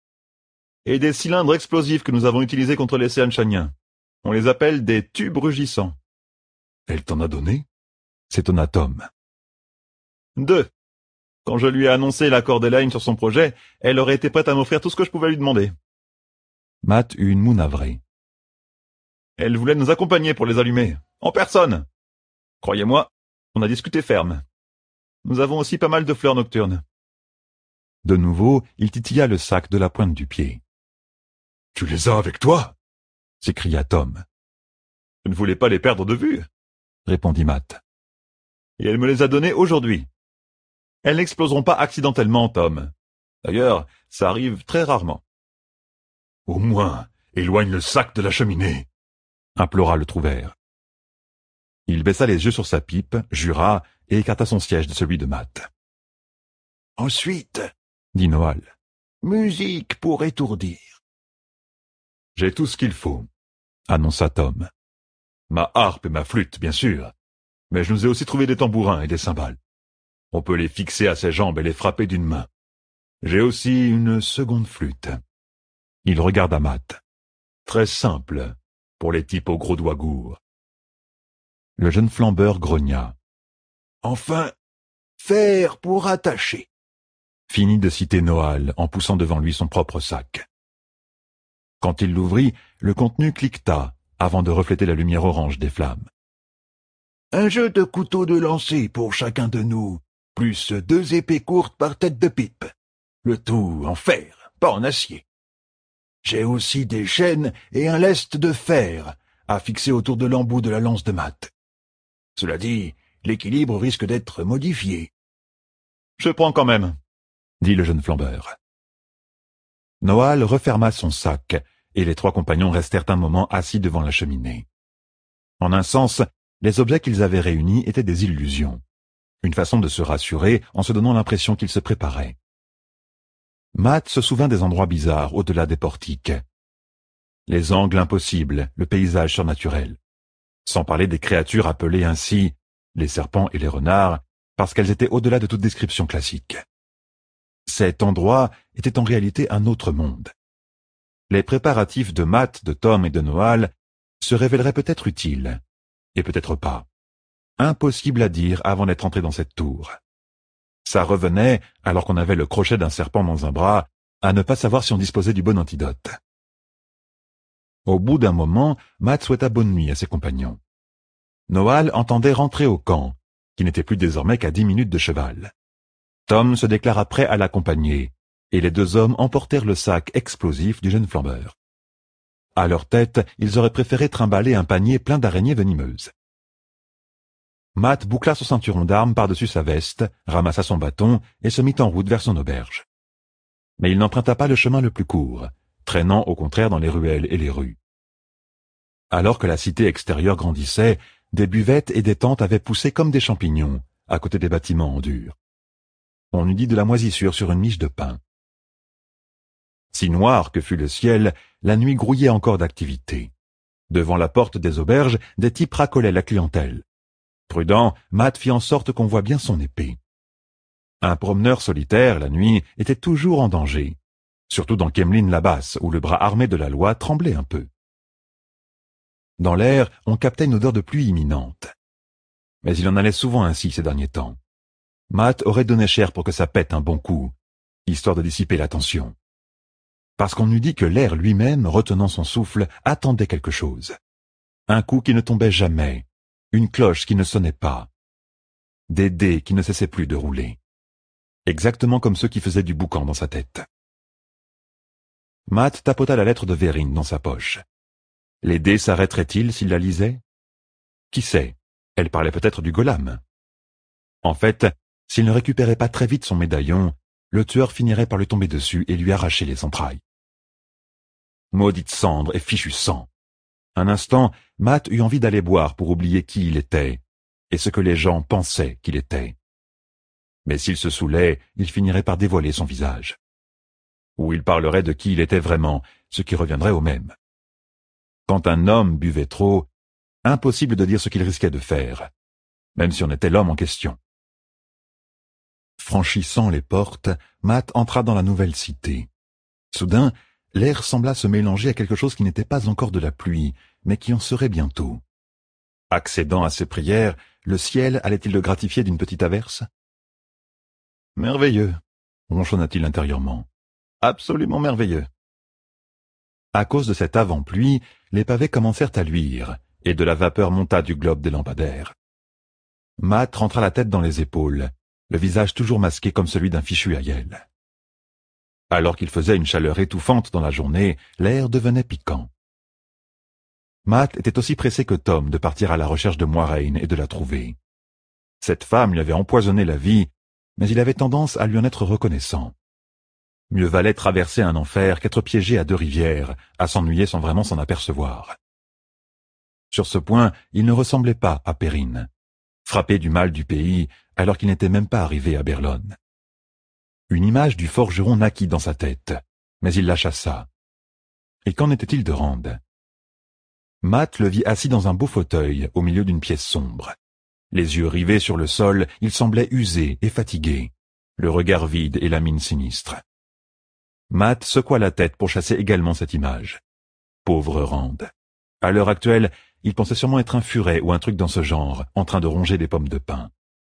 Et des cylindres explosifs que nous avons utilisés contre les Seanchaniens. On les appelle des tubes rugissants. Elle t'en a donné? S'étonna Tom. Deux. Quand je lui ai annoncé l'accord d'Elaine sur son projet, elle aurait été prête à m'offrir tout ce que je pouvais lui demander. Matt eut une moue navrée. Elle voulait nous accompagner pour les allumer, en personne. Croyez-moi, on a discuté ferme. Nous avons aussi pas mal de fleurs nocturnes. De nouveau, il titilla le sac de la pointe du pied. « Tu les as avec toi ?» s'écria Tom. « Je ne voulais pas les perdre de vue, » répondit Matt. « Et elle me les a donnés aujourd'hui. Elles n'exploseront pas accidentellement, Tom. D'ailleurs, ça arrive très rarement. »« Au moins, éloigne le sac de la cheminée !» implora le trouvère. Il baissa les yeux sur sa pipe, jura, et écarta son siège de celui de Matt. « Ensuite, dit Noal, musique pour étourdir. »« J'ai tout ce qu'il faut, » annonça Tom. « Ma harpe et ma flûte, bien sûr, mais je nous ai aussi trouvé des tambourins et des cymbales. On peut les fixer à ses jambes et les frapper d'une main. J'ai aussi une seconde flûte. » Il regarda Matt. « Très simple, pour les types aux gros doigts gourds. » Le jeune flambeur grogna. « Enfin, fer pour attacher. » Finit de citer Noal en poussant devant lui son propre sac. Quand il l'ouvrit, le contenu cliqueta avant de refléter la lumière orange des flammes. « Un jeu de couteaux de lancer pour chacun de nous, plus deux épées courtes par tête de pipe. Le tout en fer, pas en acier. J'ai aussi des chaînes et un lest de fer à fixer autour de l'embout de la lance de Matt. Cela dit, l'équilibre risque d'être modifié. »« Je prends quand même, » dit le jeune flambeur. Noal referma son sac, et les trois compagnons restèrent un moment assis devant la cheminée. En un sens, les objets qu'ils avaient réunis étaient des illusions, une façon de se rassurer en se donnant l'impression qu'ils se préparaient. Matt se souvint des endroits bizarres au-delà des portiques. Les angles impossibles, le paysage surnaturel. Sans parler des créatures appelées ainsi les serpents et les renards, parce qu'elles étaient au-delà de toute description classique. Cet endroit était en réalité un autre monde. Les préparatifs de Matt, de Tom et de Noal se révéleraient peut-être utiles, et peut-être pas. Impossible à dire avant d'être entré dans cette tour. Ça revenait, alors qu'on avait le crochet d'un serpent dans un bras, à ne pas savoir si on disposait du bon antidote. Au bout d'un moment, Matt souhaita bonne nuit à ses compagnons. Noal entendait rentrer au camp, qui n'était plus désormais qu'à dix minutes de cheval. Tom se déclara prêt à l'accompagner, et les deux hommes emportèrent le sac explosif du jeune flambeur. À leur tête, ils auraient préféré trimballer un panier plein d'araignées venimeuses. Matt boucla son ceinturon d'armes par-dessus sa veste, ramassa son bâton et se mit en route vers son auberge. Mais il n'emprunta pas le chemin le plus court, traînant au contraire dans les ruelles et les rues. Alors que la cité extérieure grandissait, des buvettes et des tentes avaient poussé comme des champignons, à côté des bâtiments en dur. On eût dit de la moisissure sur une miche de pain. Si noir que fut le ciel, la nuit grouillait encore d'activité. Devant la porte des auberges, des types racolaient la clientèle. Prudent, Matt fit en sorte qu'on voit bien son épée. Un promeneur solitaire, la nuit, était toujours en danger, surtout dans Kemlin-la-Basse, où le bras armé de la loi tremblait un peu. Dans l'air, on captait une odeur de pluie imminente. Mais il en allait souvent ainsi ces derniers temps. Matt aurait donné cher pour que ça pète un bon coup, histoire de dissiper la tension. Parce qu'on eût dit que l'air lui-même, retenant son souffle, attendait quelque chose. Un coup qui ne tombait jamais, une cloche qui ne sonnait pas, des dés qui ne cessaient plus de rouler. Exactement comme ceux qui faisaient du boucan dans sa tête. Matt tapota la lettre de Verine dans sa poche. Les dés s'arrêteraient-ils s'il la lisait? Qui sait? Elle parlait peut-être du golem. En fait, s'il ne récupérait pas très vite son médaillon, le tueur finirait par lui tomber dessus et lui arracher les entrailles. Maudite cendre et fichu sang. Un instant, Matt eut envie d'aller boire pour oublier qui il était, et ce que les gens pensaient qu'il était. Mais s'il se saoulait, il finirait par dévoiler son visage. Ou il parlerait de qui il était vraiment, ce qui reviendrait au même. Quand un homme buvait trop, impossible de dire ce qu'il risquait de faire, même si on était l'homme en question. Franchissant les portes, Matt entra dans la nouvelle cité. Soudain, l'air sembla se mélanger à quelque chose qui n'était pas encore de la pluie, mais qui en serait bientôt. Accédant à ses prières, le ciel allait-il le gratifier d'une petite averse? Merveilleux, ronchonna-t-il intérieurement. Absolument merveilleux. À cause de cette avant-pluie, les pavés commencèrent à luire, et de la vapeur monta du globe des lampadaires. Matt rentra la tête dans les épaules, le visage toujours masqué comme celui d'un fichu aïeul. Alors qu'il faisait une chaleur étouffante dans la journée, l'air devenait piquant. Matt était aussi pressé que Tom de partir à la recherche de Moiraine et de la trouver. Cette femme lui avait empoisonné la vie, mais il avait tendance à lui en être reconnaissant. Mieux valait traverser un enfer qu'être piégé à deux rivières, à s'ennuyer sans vraiment s'en apercevoir. Sur ce point, il ne ressemblait pas à Perrine, frappé du mal du pays alors qu'il n'était même pas arrivé à Berlone. Une image du forgeron naquit dans sa tête, mais il la chassa. Et qu'en était-il de Rand? Matt le vit assis dans un beau fauteuil au milieu d'une pièce sombre. Les yeux rivés sur le sol, il semblait usé et fatigué, le regard vide et la mine sinistre. Matt secoua la tête pour chasser également cette image. Pauvre Rand. À l'heure actuelle, il pensait sûrement être un furet ou un truc dans ce genre, en train de ronger des pommes de pin.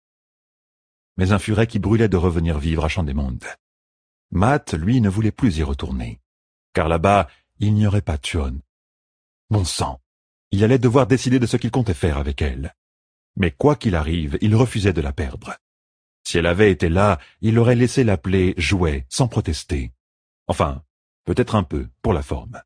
Mais un furet qui brûlait de revenir vivre à Champ-des-Mondes. Matt, lui, ne voulait plus y retourner, car là-bas, il n'y aurait pas Tuon. Bon sang, il allait devoir décider de ce qu'il comptait faire avec elle. Mais quoi qu'il arrive, il refusait de la perdre. Si elle avait été là, il aurait laissé l'appeler jouet, sans protester. Enfin, peut-être un peu, pour la forme.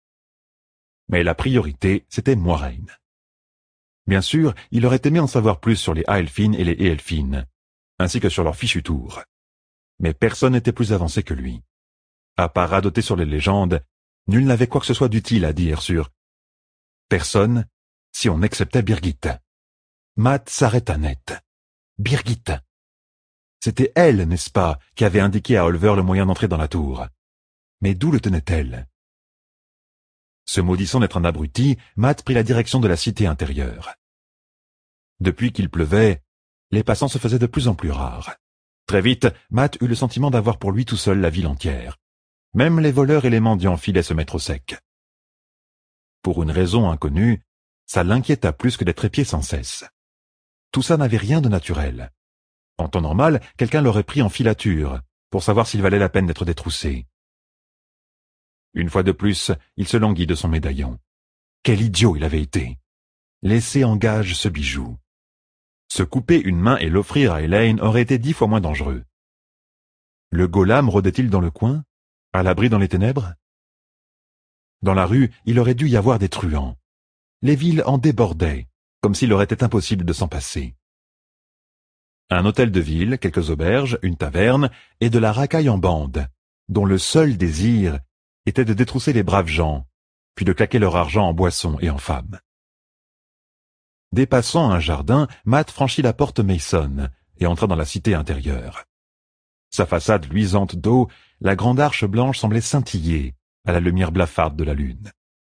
Mais la priorité, c'était Moiraine. Bien sûr, il aurait aimé en savoir plus sur les Aelfines et les Éelfines, ainsi que sur leur fichu tour. Mais personne n'était plus avancé que lui. À part radoter sur les légendes, nul n'avait quoi que ce soit d'utile à dire sur personne, si on exceptait Birgit. Matt s'arrêta net. Birgit. C'était elle, n'est-ce pas, qui avait indiqué à Olver le moyen d'entrer dans la tour. Mais d'où le tenait-elle? Se maudissant d'être un abruti, Matt prit la direction de la cité intérieure. Depuis qu'il pleuvait, les passants se faisaient de plus en plus rares. Très vite, Matt eut le sentiment d'avoir pour lui tout seul la ville entière. Même les voleurs et les mendiants filaient se mettre au sec. Pour une raison inconnue, ça l'inquiéta plus que d'être épié sans cesse. Tout ça n'avait rien de naturel. En temps normal, quelqu'un l'aurait pris en filature, pour savoir s'il valait la peine d'être détroussé. Une fois de plus, il se languit de son médaillon. Quel idiot il avait été! Laisser en gage ce bijou. Se couper une main et l'offrir à Elaine aurait été dix fois moins dangereux. Le golem rôdait-il dans le coin, à l'abri dans les ténèbres? Dans la rue, il aurait dû y avoir des truands. Les villes en débordaient, comme s'il aurait été impossible de s'en passer. Un hôtel de ville, quelques auberges, une taverne, et de la racaille en bande, dont le seul désir était de détrousser les braves gens, puis de claquer leur argent en boissons et en femmes. Dépassant un jardin, Matt franchit la porte Mason et entra dans la cité intérieure. Sa façade luisante d'eau, la grande arche blanche semblait scintiller à la lumière blafarde de la lune.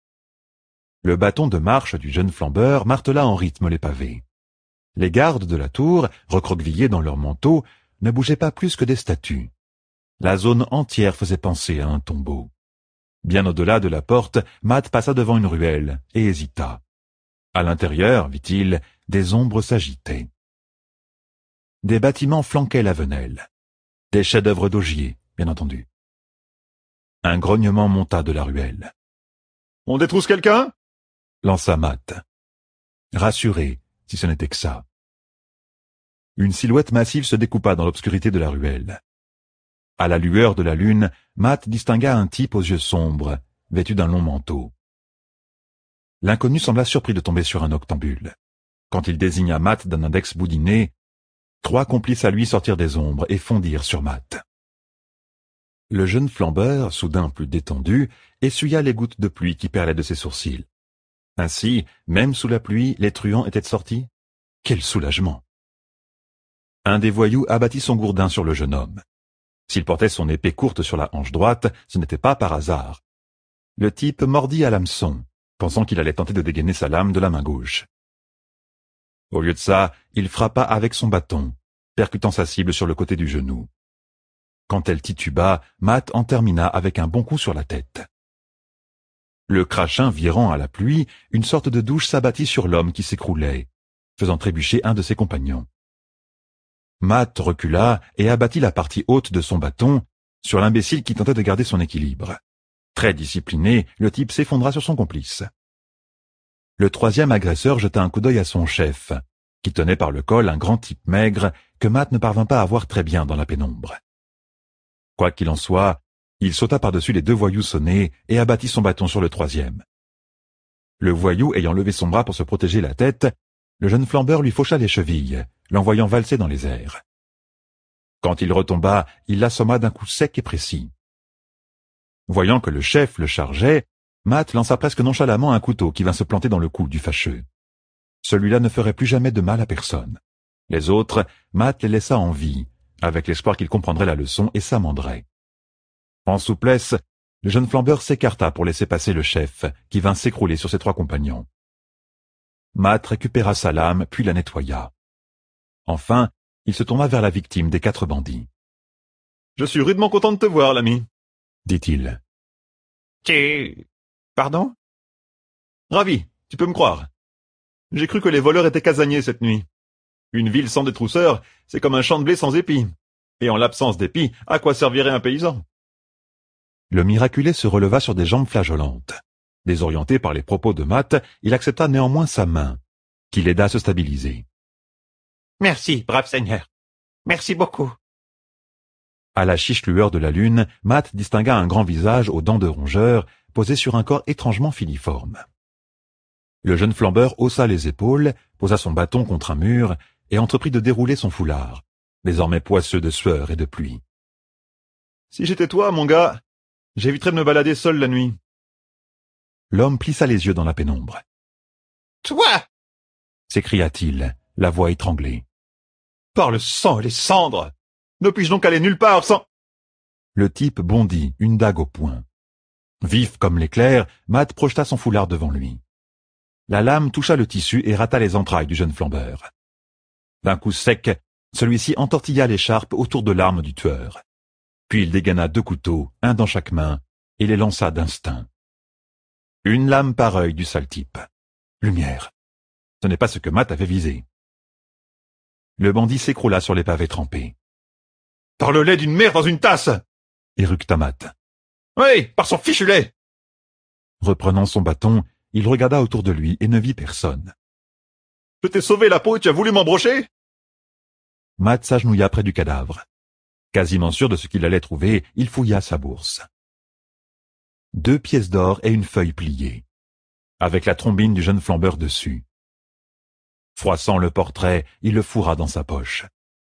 Le bâton de marche du jeune flambeur martela en rythme les pavés. Les gardes de la tour, recroquevillés dans leurs manteaux, ne bougeaient pas plus que des statues. La zone entière faisait penser à un tombeau. Bien au-delà de la porte, Matt passa devant une ruelle et hésita. À l'intérieur, vit-il, des ombres s'agitaient. Des bâtiments flanquaient la venelle. Des chefs-d'œuvre d'ogier, bien entendu. Un grognement monta de la ruelle. « On détrousse quelqu'un » lança Matt. Rassuré, si ce n'était que ça. Une silhouette massive se découpa dans l'obscurité de la ruelle. À la lueur de la lune, Matt distingua un type aux yeux sombres, vêtu d'un long manteau. L'inconnu sembla surpris de tomber sur un octambule. Quand il désigna Matt d'un index boudiné, trois complices à lui sortirent des ombres et fondirent sur Matt. Le jeune flambeur, soudain plus détendu, essuya les gouttes de pluie qui perlaient de ses sourcils. Ainsi, même sous la pluie, les truands étaient sortis. Quel soulagement! Un des voyous abattit son gourdin sur le jeune homme. S'il portait son épée courte sur la hanche droite, ce n'était pas par hasard. Le type mordit à l'hameçon, pensant qu'il allait tenter de dégainer sa lame de la main gauche. Au lieu de ça, il frappa avec son bâton, percutant sa cible sur le côté du genou. Quand elle tituba, Matt en termina avec un bon coup sur la tête. Le crachin virant à la pluie, une sorte de douche s'abattit sur l'homme qui s'écroulait, faisant trébucher un de ses compagnons. Matt recula et abattit la partie haute de son bâton sur l'imbécile qui tentait de garder son équilibre. Très discipliné, le type s'effondra sur son complice. Le troisième agresseur jeta un coup d'œil à son chef, qui tenait par le col un grand type maigre que Matt ne parvint pas à voir très bien dans la pénombre. Quoi qu'il en soit, il sauta par-dessus les deux voyous sonnés et abattit son bâton sur le troisième. Le voyou ayant levé son bras pour se protéger la tête, le jeune flambeur lui faucha les chevilles, l'envoyant valser dans les airs. Quand il retomba, il l'assomma d'un coup sec et précis. Voyant que le chef le chargeait, Matt lança presque nonchalamment un couteau qui vint se planter dans le cou du fâcheux. Celui-là ne ferait plus jamais de mal à personne. Les autres, Matt les laissa en vie, avec l'espoir qu'il comprendrait la leçon et s'amenderait. En souplesse, le jeune flambeur s'écarta pour laisser passer le chef, qui vint s'écrouler sur ses trois compagnons. Matt récupéra sa lame, puis la nettoya. Enfin, il se tourna vers la victime des quatre bandits. « Je suis rudement content de te voir, l'ami, » dit-il. « Tu... Pardon ?»« Ravi, tu peux me croire. J'ai cru que les voleurs étaient casaniers cette nuit. Une ville sans détrousseurs, c'est comme un champ de blé sans épis. Et en l'absence d'épis, à quoi servirait un paysan ?» Le miraculé se releva sur des jambes flageolantes. Désorienté par les propos de Matt, il accepta néanmoins sa main, qui l'aida à se stabiliser. « Merci, brave seigneur. Merci beaucoup. » À la chiche lueur de la lune, Matt distingua un grand visage aux dents de rongeur, posé sur un corps étrangement filiforme. Le jeune flambeur haussa les épaules, posa son bâton contre un mur et entreprit de dérouler son foulard, désormais poisseux de sueur et de pluie. « Si j'étais toi, mon gars, j'éviterais de me balader seul la nuit. » L'homme plissa les yeux dans la pénombre. « Toi !» s'écria-t-il, la voix étranglée. « Par le sang et les cendres! Ne puis-je donc aller nulle part sans... » Le type bondit, une dague au poing. Vif comme l'éclair, Matt projeta son foulard devant lui. La lame toucha le tissu et rata les entrailles du jeune flambeur. D'un coup sec, celui-ci entortilla l'écharpe autour de l'arme du tueur. Puis il dégaina deux couteaux, un dans chaque main, et les lança d'instinct. Une lame par œil du sale type. Lumière. Ce n'est pas ce que Matt avait visé. Le bandit s'écroula sur les pavés trempés. « Par le lait d'une mère dans une tasse !» éructa Matt. « Oui, par son fichu lait !» Reprenant son bâton, il regarda autour de lui et ne vit personne. « Je t'ai sauvé la peau et tu as voulu m'embrocher ?» Matt s'agenouilla près du cadavre. Quasiment sûr de ce qu'il allait trouver, il fouilla sa bourse. Deux pièces d'or et une feuille pliée, avec la trombine du jeune flambeur dessus. Froissant le portrait, il le fourra dans sa poche.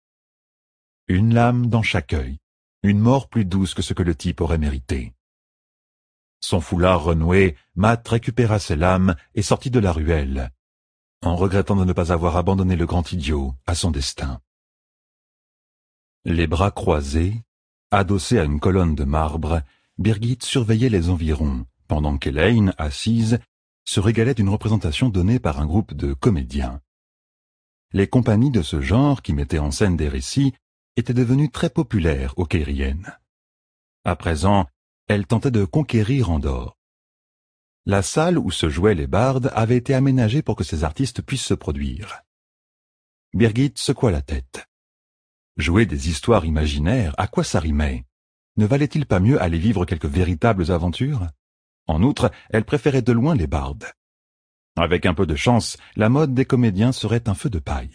Une lame dans chaque œil, une mort plus douce que ce que le type aurait mérité. Son foulard renoué, Matt récupéra ses lames et sortit de la ruelle, en regrettant de ne pas avoir abandonné le grand idiot à son destin. Les bras croisés, adossée à une colonne de marbre, Birgit surveillait les environs, pendant qu'Elaine, assise, se régalait d'une représentation donnée par un groupe de comédiens. Les compagnies de ce genre, qui mettaient en scène des récits, étaient devenues très populaires aux Caériennes. À présent, elles tentaient de conquérir Andorre. La salle où se jouaient les bardes avait été aménagée pour que ces artistes puissent se produire. Birgit secoua la tête. Jouer des histoires imaginaires, à quoi ça rimait? Ne valait-il pas mieux aller vivre quelques véritables aventures? En outre, elle préférait de loin les bardes. Avec un peu de chance, la mode des comédiens serait un feu de paille.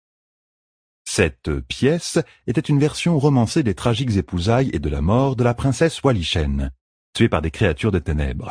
Cette pièce était une version romancée des tragiques épousailles et de la mort de la princesse Wallichen, tuée par des créatures de ténèbres.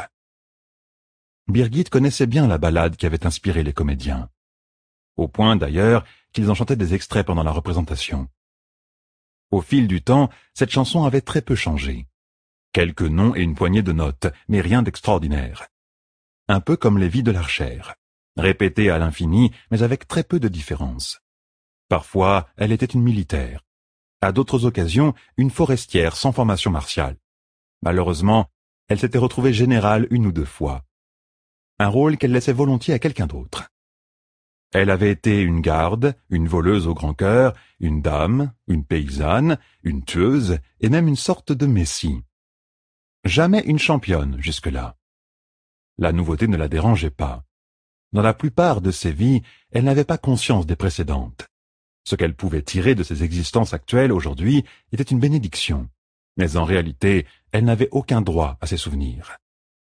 Birgit connaissait bien la ballade qui avait inspiré les comédiens. Au point, d'ailleurs, qu'ils en chantaient des extraits pendant la représentation. Au fil du temps, cette chanson avait très peu changé. Quelques noms et une poignée de notes, mais rien d'extraordinaire. Un peu comme les vies de l'archère, répétées à l'infini, mais avec très peu de différence. Parfois, elle était une militaire. À d'autres occasions, une forestière sans formation martiale. Malheureusement, elle s'était retrouvée générale une ou deux fois. Un rôle qu'elle laissait volontiers à quelqu'un d'autre. Elle avait été une garde, une voleuse au grand cœur, une dame, une paysanne, une tueuse et même une sorte de messie. Jamais une championne jusque-là. La nouveauté ne la dérangeait pas. Dans la plupart de ses vies, elle n'avait pas conscience des précédentes. Ce qu'elle pouvait tirer de ses existences actuelles aujourd'hui était une bénédiction, mais en réalité, elle n'avait aucun droit à ses souvenirs.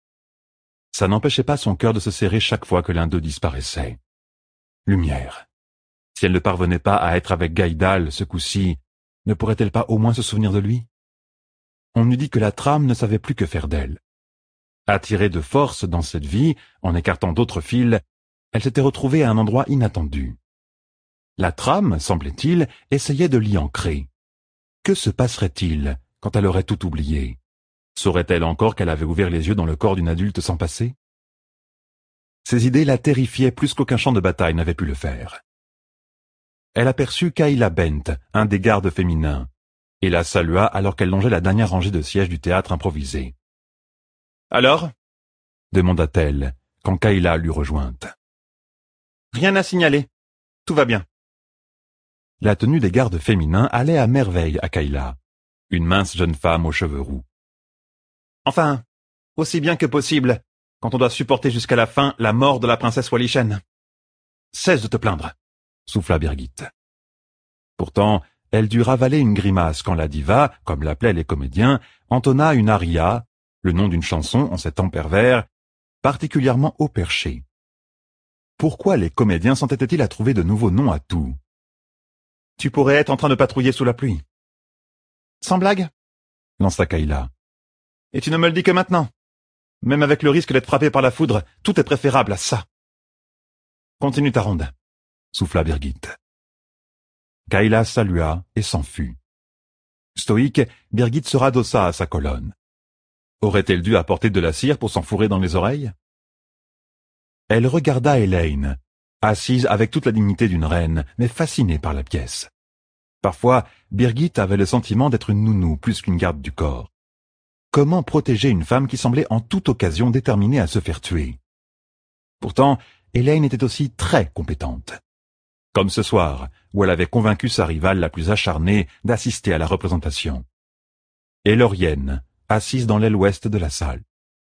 Ça n'empêchait pas son cœur de se serrer chaque fois que l'un d'eux disparaissait. Lumière. Si elle ne parvenait pas à être avec Gaïdal ce coup-ci, ne pourrait-elle pas au moins se souvenir de lui? On eût dit que la trame ne savait plus que faire d'elle. Attirée de force dans cette vie, en écartant d'autres fils, elle s'était retrouvée à un endroit inattendu. La trame, semblait-il, essayait de l'y ancrer. Que se passerait-il quand elle aurait tout oublié? Saurait-elle encore qu'elle avait ouvert les yeux dans le corps d'une adulte sans passé? Ces idées la terrifiaient plus qu'aucun champ de bataille n'avait pu le faire. Elle aperçut Kayla Bent, un des gardes féminins, et la salua alors qu'elle longeait la dernière rangée de sièges du théâtre improvisé. « Alors » demanda-t-elle, quand Kayla l'eut rejointe. « Rien à signaler. Tout va bien. » La tenue des gardes féminins allait à merveille à Kayla, une mince jeune femme aux cheveux roux. « Enfin, aussi bien que possible, quand on doit supporter jusqu'à la fin la mort de la princesse Wallichen. Cesse de te plaindre, » souffla Birgit. Pourtant, elle dut ravaler une grimace quand la diva, comme l'appelaient les comédiens, entonna une aria, le nom d'une chanson en ces temps pervers, particulièrement haut perché. Pourquoi les comédiens s'entêtaient-ils à trouver de nouveaux noms à tout? Tu pourrais être en train de patrouiller sous la pluie. Sans blague, lança Kayla. Et tu ne me le dis que maintenant. Même avec le risque d'être frappé par la foudre, tout est préférable à ça. Continue ta ronde, souffla Birgit. Kayla salua et s'en fut. Stoïque, Birgit se radossa à sa colonne. Aurait-elle dû apporter de la cire pour s'enfourrer dans les oreilles? Elle regarda Elaine, assise avec toute la dignité d'une reine, mais fascinée par la pièce. Parfois, Birgit avait le sentiment d'être une nounou plus qu'une garde du corps. Comment protéger une femme qui semblait en toute occasion déterminée à se faire tuer? Pourtant, Elaine était aussi très compétente. Comme ce soir, où elle avait convaincu sa rivale la plus acharnée d'assister à la représentation. Et Laurienne, assise dans l'aile ouest de la salle.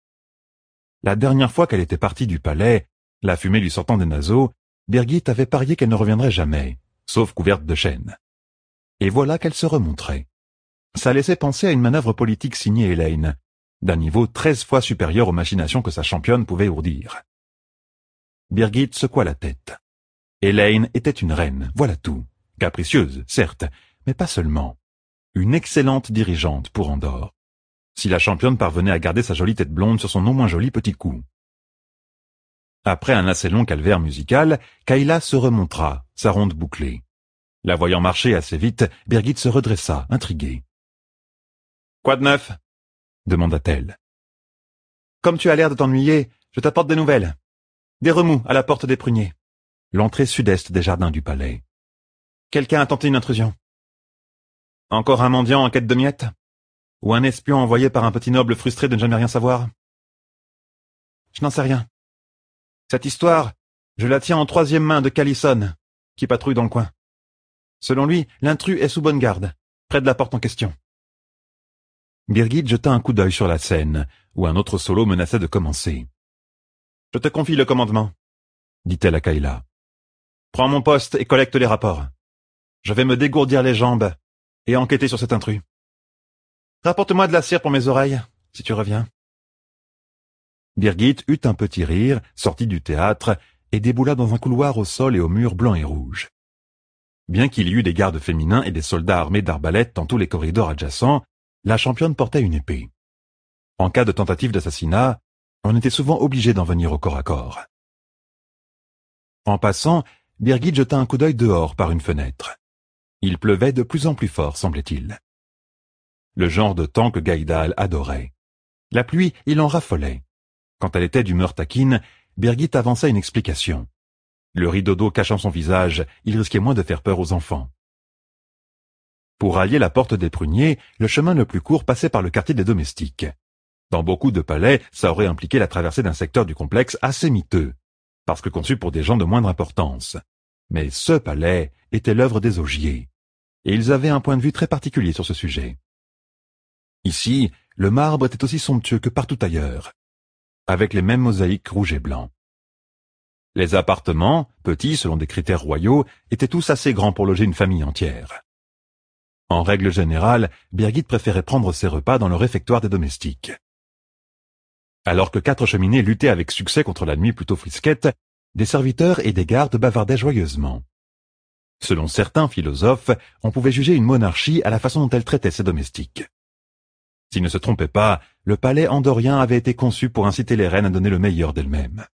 La dernière fois qu'elle était partie du palais, la fumée lui sortant des naseaux, Birgit avait parié qu'elle ne reviendrait jamais, sauf couverte de chêne. Et voilà qu'elle se remontrait. Ça laissait penser à une manœuvre politique signée Elaine, d'un niveau treize fois supérieur aux machinations que sa championne pouvait ourdir. Birgit secoua la tête. Elaine était une reine, voilà tout. Capricieuse, certes, mais pas seulement. Une excellente dirigeante pour Andorre. Si la championne parvenait à garder sa jolie tête blonde sur son non moins joli petit cou. Après un assez long calvaire musical, Kayla se remontra, sa ronde bouclée. La voyant marcher assez vite, Birgit se redressa, intriguée. « Quoi de neuf ?» demanda-t-elle. « Comme tu as l'air de t'ennuyer, je t'apporte des nouvelles. Des remous à la porte des pruniers. l'entrée sud-est des jardins du palais. Quelqu'un a tenté une intrusion. Encore un mendiant en quête de miettes? Ou un espion envoyé par un petit noble frustré de ne jamais rien savoir? Je n'en sais rien. Cette histoire, je la tiens en troisième main de Callison, qui patrouille dans le coin. Selon lui, l'intrus est sous bonne garde, près de la porte en question. Birgit jeta un coup d'œil sur la scène, où un autre solo menaçait de commencer. « Je te confie le commandement, » dit-elle à Kayla. « Prends mon poste et collecte les rapports. Je vais me dégourdir les jambes et enquêter sur cet intrus. Rapporte-moi de la cire pour mes oreilles, si tu reviens. » Birgit eut un petit rire, sortit du théâtre, et déboula dans un couloir au sol et aux murs blancs et rouges. Bien qu'il y eût des gardes féminins et des soldats armés d'arbalètes dans tous les corridors adjacents, la championne portait une épée. En cas de tentative d'assassinat, on était souvent obligé d'en venir au corps à corps. En passant, Birgit jeta un coup d'œil dehors par une fenêtre. Il pleuvait de plus en plus fort, semblait-il. Le genre de temps que Gaïdal adorait. La pluie, il en raffolait. Quand elle était d'humeur taquine, Birgit avançait une explication. Le rideau d'eau cachant son visage, il risquait moins de faire peur aux enfants. Pour rallier la porte des pruniers, le chemin le plus court passait par le quartier des domestiques. Dans beaucoup de palais, ça aurait impliqué la traversée d'un secteur du complexe assez miteux, parce que conçu pour des gens de moindre importance. Mais ce palais était l'œuvre des Augier, et ils avaient un point de vue très particulier sur ce sujet. Ici, le marbre était aussi somptueux que partout ailleurs, avec les mêmes mosaïques rouges et blancs. Les appartements, petits selon des critères royaux, étaient tous assez grands pour loger une famille entière. En règle générale, Birgit préférait prendre ses repas dans le réfectoire des domestiques. Alors que quatre cheminées luttaient avec succès contre la nuit plutôt frisquette, des serviteurs et des gardes bavardaient joyeusement. Selon certains philosophes, on pouvait juger une monarchie à la façon dont elle traitait ses domestiques. S'ils ne se trompaient pas, le palais andorien avait été conçu pour inciter les reines à donner le meilleur d'elles-mêmes.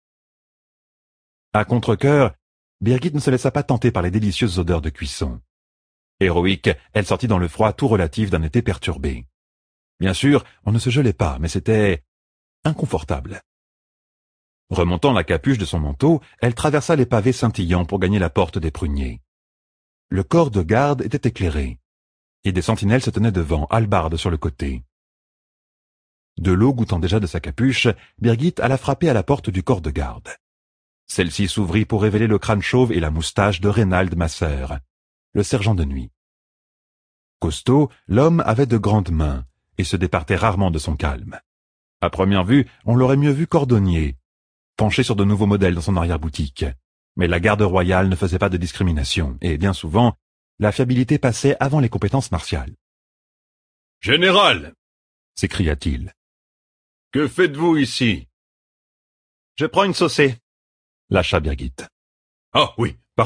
À contre-cœur, Birgit ne se laissa pas tenter par les délicieuses odeurs de cuisson. Héroïque, elle sortit dans le froid tout relatif d'un été perturbé. Bien sûr, on ne se gelait pas, mais c'était inconfortable. Remontant la capuche de son manteau, elle traversa les pavés scintillants pour gagner la porte des pruniers. Le corps de garde était éclairé, et des sentinelles se tenaient devant, hallebardes sur le côté. De l'eau goûtant déjà de sa capuche, Birgit alla frapper à la porte du corps de garde. Celle-ci s'ouvrit pour révéler le crâne chauve et la moustache de Reynald Masser, le sergent de nuit. Costaud, l'homme avait de grandes mains et se départait rarement de son calme. À première vue, on l'aurait mieux vu cordonnier, penché sur de nouveaux modèles dans son arrière-boutique. Mais la garde royale ne faisait pas de discrimination, et bien souvent, la fiabilité passait avant les compétences martiales. « Général !» s'écria-t-il. « Que faites-vous ici ?»« Je prends une saucée. » lâcha Birgit. « Ah oui, pardon. »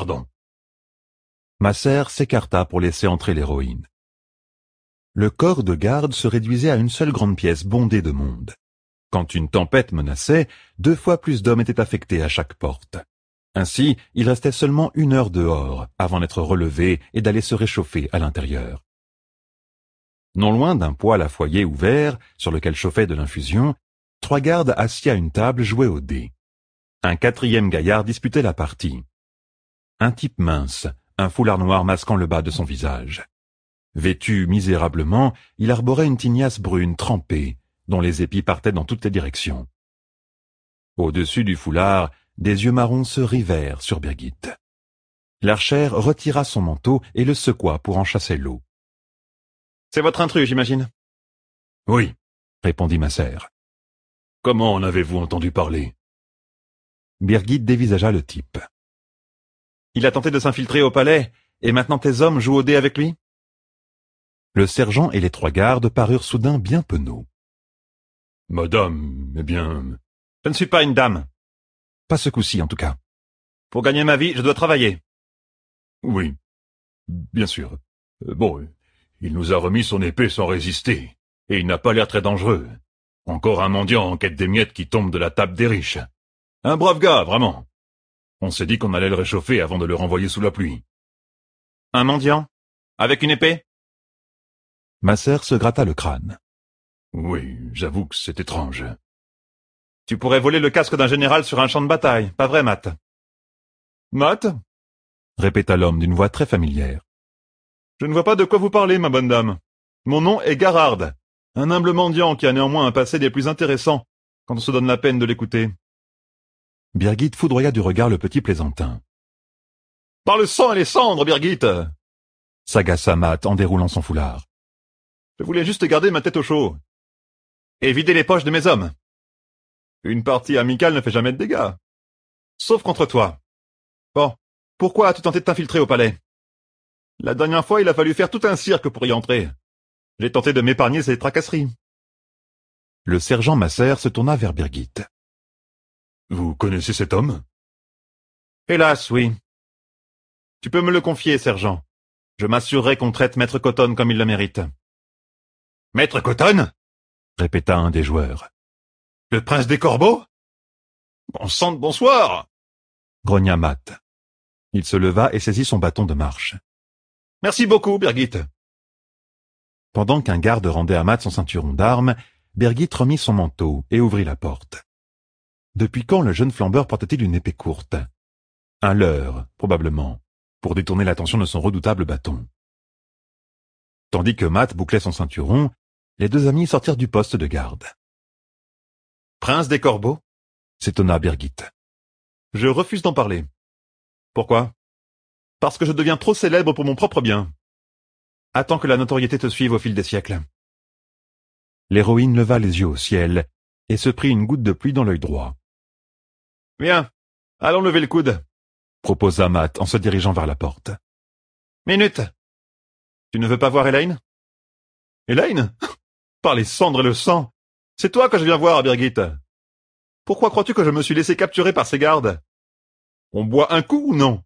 Masser s'écarta pour laisser entrer l'héroïne. Le corps de garde se réduisait à une seule grande pièce bondée de monde. Quand une tempête menaçait, deux fois plus d'hommes étaient affectés à chaque porte. Ainsi, il restait seulement une heure dehors, avant d'être relevé et d'aller se réchauffer à l'intérieur. Non loin d'un poêle à foyer ouvert, sur lequel chauffait de l'infusion, trois gardes assis à une table jouaient aux dés. Un quatrième gaillard disputait la partie. Un type mince, un foulard noir masquant le bas de son visage. Vêtu misérablement, il arborait une tignasse brune trempée, dont les épis partaient dans toutes les directions. Au-dessus du foulard, des yeux marrons se rivèrent sur Birgit. L'archère retira son manteau et le secoua pour en chasser l'eau. « C'est votre intrus, j'imagine ?»« Oui, » répondit Masser. « Comment en avez-vous entendu parler ?» Birgit dévisagea le type. « Il a tenté de s'infiltrer au palais, et maintenant tes hommes jouent au dé avec lui ?» Le sergent et les trois gardes parurent soudain bien penauds. « Madame, eh bien... »« Je ne suis pas une dame. »« Pas ce coup-ci, en tout cas. »« Pour gagner ma vie, je dois travailler. »« Oui, bien sûr. Euh, bon, il nous a remis son épée sans résister, et il n'a pas l'air très dangereux. Encore un mendiant en quête des miettes qui tombe de la table des riches. Un brave gars, vraiment. On s'est dit qu'on allait le réchauffer avant de le renvoyer sous la pluie. »« Un mendiant? Avec une épée ?» Masser se gratta le crâne. « Oui, j'avoue que c'est étrange. » Tu pourrais voler le casque d'un général sur un champ de bataille, pas vrai, Matt? Matt? Répéta l'homme d'une voix très familière. Je ne vois pas de quoi vous parlez, ma bonne dame. Mon nom est Garard, un humble mendiant qui a néanmoins un passé des plus intéressants quand on se donne la peine de l'écouter. Birgit foudroya du regard le petit plaisantin. Par le sang et les cendres, Birgit! S'agaça Matt en déroulant son foulard. Je voulais juste garder ma tête au chaud. Et vider les poches de mes hommes. Une partie amicale ne fait jamais de dégâts. Sauf contre toi. Bon, pourquoi as-tu tenté de t'infiltrer au palais? La dernière fois, il a fallu faire tout un cirque pour y entrer. J'ai tenté de m'épargner ces tracasseries. Le sergent Masser se tourna vers Birgit. Vous connaissez cet homme? Hélas, oui. Tu peux me le confier, sergent. Je m'assurerai qu'on traite Maître Cotton comme il le mérite. Maître Cotton? Répéta un des joueurs. Le prince des corbeaux? Bon sang de bonsoir! Grogna Matt. Il se leva et saisit son bâton de marche. Merci beaucoup, Birgit. Pendant qu'un garde rendait à Matt son ceinturon d'armes, Birgit remit son manteau et ouvrit la porte. Depuis quand le jeune flambeur portait-il une épée courte? Un leurre, probablement, pour détourner l'attention de son redoutable bâton. Tandis que Matt bouclait son ceinturon, les deux amis sortirent du poste de garde. Prince des corbeaux? S'étonna Birgit. Je refuse d'en parler. Pourquoi? Parce que je deviens trop célèbre pour mon propre bien. Attends que la notoriété te suive au fil des siècles. L'héroïne leva les yeux au ciel et se prit une goutte de pluie dans l'œil droit. Viens, allons lever le coude, proposa Matt en se dirigeant vers la porte. Minute. Tu ne veux pas voir Elaine? Elaine? Par les cendres et le sang. C'est toi que je viens voir, Birgit. Pourquoi crois-tu que je me suis laissé capturer par ces gardes? On boit un coup ou non?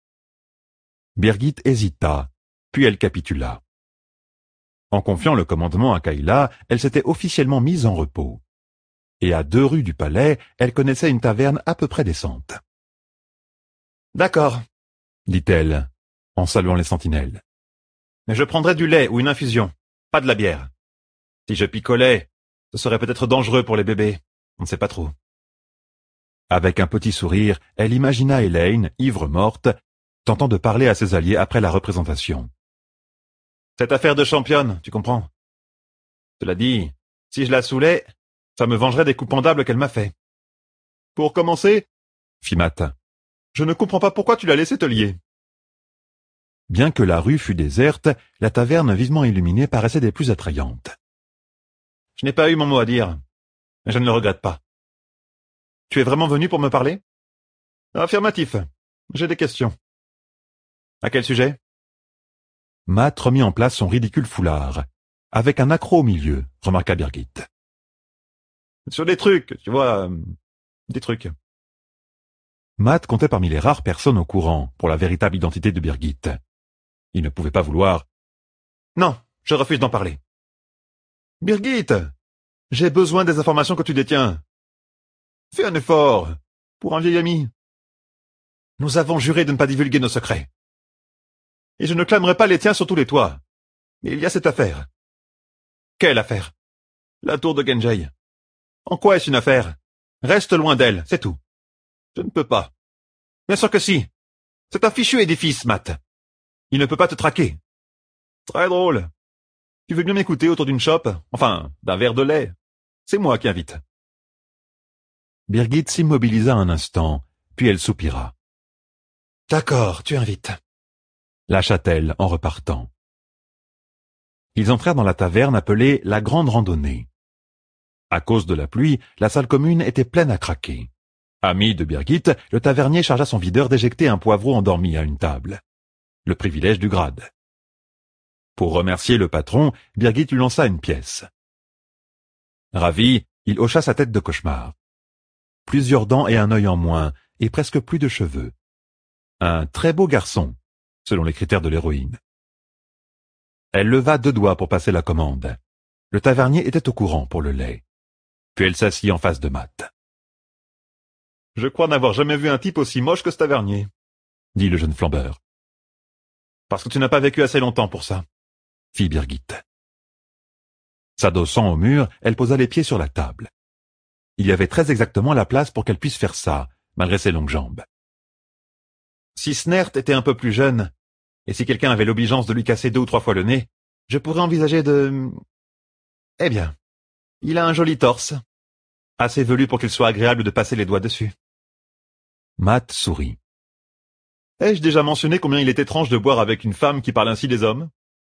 Birgit hésita, puis elle capitula. En confiant le commandement à Kayla, elle s'était officiellement mise en repos. Et à deux rues du palais, elle connaissait une taverne à peu près décente. D'accord, dit-elle, en saluant les sentinelles. Mais je prendrais du lait ou une infusion, pas de la bière. Si je picolais, ce serait peut-être dangereux pour les bébés, on ne sait pas trop. Avec un petit sourire, elle imagina Elaine, ivre morte, tentant de parler à ses alliés après la représentation. Cette affaire de championne, tu comprends? Cela dit, si je la saoulais, ça me vengerait des coups pendables qu'elle m'a fait. Pour commencer, fit Matt, je ne comprends pas pourquoi tu l'as laissé te lier. Bien que la rue fût déserte, la taverne vivement illuminée paraissait des plus attrayantes. Je n'ai pas eu mon mot à dire, mais je ne le regrette pas. Tu es vraiment venu pour me parler? Affirmatif. J'ai des questions. À quel sujet? Matt remit en place son ridicule foulard, avec un accroc au milieu, remarqua Birgit. Sur des trucs, tu vois, euh, des trucs. Matt comptait parmi les rares personnes au courant pour la véritable identité de Birgit. Il ne pouvait pas vouloir. Non, je refuse d'en parler. Birgit, j'ai besoin des informations que tu détiens. Fais un effort, pour un vieil ami. Nous avons juré de ne pas divulguer nos secrets. Et je ne clamerai pas les tiens sur tous les toits. Mais il y a cette affaire. Quelle affaire? La tour de Genjei. En quoi est-ce une affaire? Reste loin d'elle, c'est tout. Je ne peux pas. Bien sûr que si. C'est un fichu édifice, Matt. Il ne peut pas te traquer. Très drôle. Tu veux bien m'écouter autour d'une chope? Enfin, d'un verre de lait. C'est moi qui invite. Birgit s'immobilisa un instant, puis elle soupira. D'accord, tu invites. Lâcha-t-elle en repartant. Ils entrèrent dans la taverne appelée la Grande Randonnée. À cause de la pluie, la salle commune était pleine à craquer. Ami de Birgit, le tavernier chargea son videur d'éjecter un poivreau endormi à une table. Le privilège du grade. Pour remercier le patron, Birgit lui lança une pièce. Ravi, il hocha sa tête de cauchemar. Plusieurs dents et un œil en moins, et presque plus de cheveux. Un très beau garçon, selon les critères de l'héroïne. Elle leva deux doigts pour passer la commande. Le tavernier était au courant pour le lait. Puis elle s'assit en face de Matt. « Je crois n'avoir jamais vu un type aussi moche que ce tavernier, » dit le jeune flambeur. « Parce que tu n'as pas vécu assez longtemps pour ça, » fit Birgit. S'adossant au mur, elle posa les pieds sur la table. Il y avait très exactement la place pour qu'elle puisse faire ça, malgré ses longues jambes. Si Snert était un peu plus jeune, et si quelqu'un avait l'obligeance de lui casser deux ou trois fois le nez, je pourrais envisager de... Eh bien, il a un joli torse, assez velu pour qu'il soit agréable de passer les doigts dessus. Matt sourit. Ai-je déjà mentionné combien il est étrange de boire avec une femme qui parle ainsi des hommes?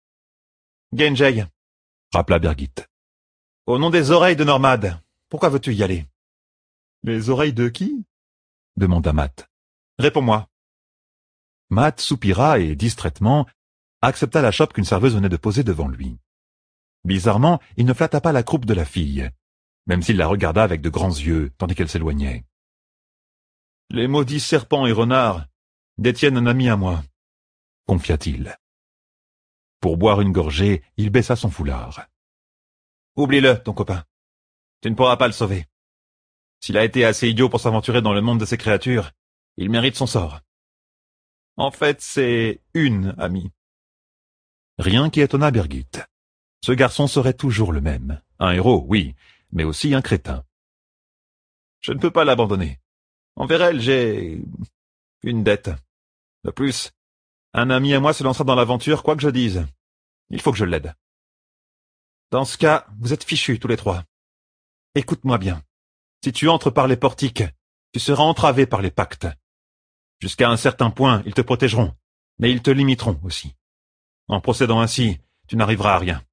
Genjay, rappela Birgit. Au nom des oreilles de Normad, pourquoi veux-tu y aller? Les oreilles de qui? Demanda Matt. Réponds-moi. Matt soupira et, distraitement, accepta la chope qu'une serveuse venait de poser devant lui. Bizarrement, il ne flatta pas la croupe de la fille, même s'il la regarda avec de grands yeux, tandis qu'elle s'éloignait. Les maudits serpents et renards détiennent un ami à moi, confia-t-il. Pour boire une gorgée, il baissa son foulard. Oublie-le, ton copain. Tu ne pourras pas le sauver. S'il a été assez idiot pour s'aventurer dans le monde de ces créatures, il mérite son sort. En fait, c'est une amie. Rien qui étonna Birgit. Ce garçon serait toujours le même. Un héros, oui, mais aussi un crétin. Je ne peux pas l'abandonner. Envers elle, j'ai... une dette. De plus, un ami à moi se lancera dans l'aventure, quoi que je dise. Il faut que je l'aide. Dans ce cas, vous êtes fichus tous les trois. Écoute-moi bien. Si tu entres par les portiques, tu seras entravé par les pactes. Jusqu'à un certain point, ils te protégeront, mais ils te limiteront aussi. En procédant ainsi, tu n'arriveras à rien.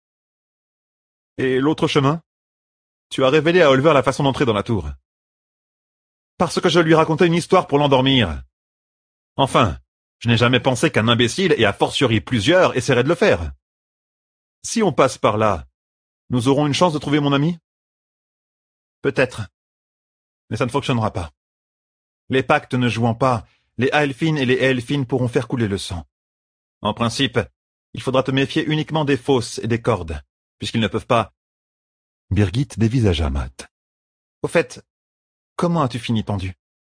Et l'autre chemin? Tu as révélé à Oliver la façon d'entrer dans la tour. Parce que je lui racontais une histoire pour l'endormir. Enfin, je n'ai jamais pensé qu'un imbécile, et a fortiori plusieurs, essaierait de le faire. Si on passe par là, nous aurons une chance de trouver mon ami? Peut-être. Mais ça ne fonctionnera pas. Les pactes ne jouant pas, les Aelfines et les Aelfines pourront faire couler le sang. En principe, il faudra te méfier uniquement des fosses et des cordes, puisqu'ils ne peuvent pas... Birgit dévisagea Matt. Au fait, comment as-tu fini pendu?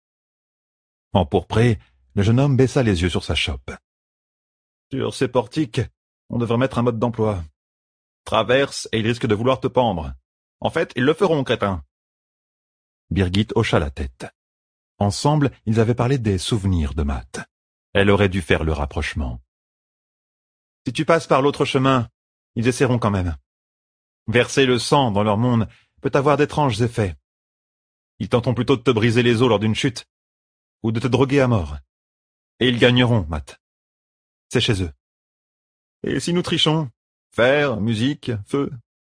Empourpré, le jeune homme baissa les yeux sur sa chope. Sur ces portiques, on devrait mettre un mode d'emploi. Traverse et ils risquent de vouloir te pendre. En fait, ils le feront, crétin. Birgit hocha la tête. Ensemble, ils avaient parlé des souvenirs de Matt. Elle aurait dû faire le rapprochement. Si tu passes par l'autre chemin, ils essaieront quand même. Verser le sang dans leur monde peut avoir d'étranges effets. Ils tenteront plutôt de te briser les os lors d'une chute, ou de te droguer à mort. Et ils gagneront, Matt. C'est chez eux. Et si nous trichons? Fer, musique, feu.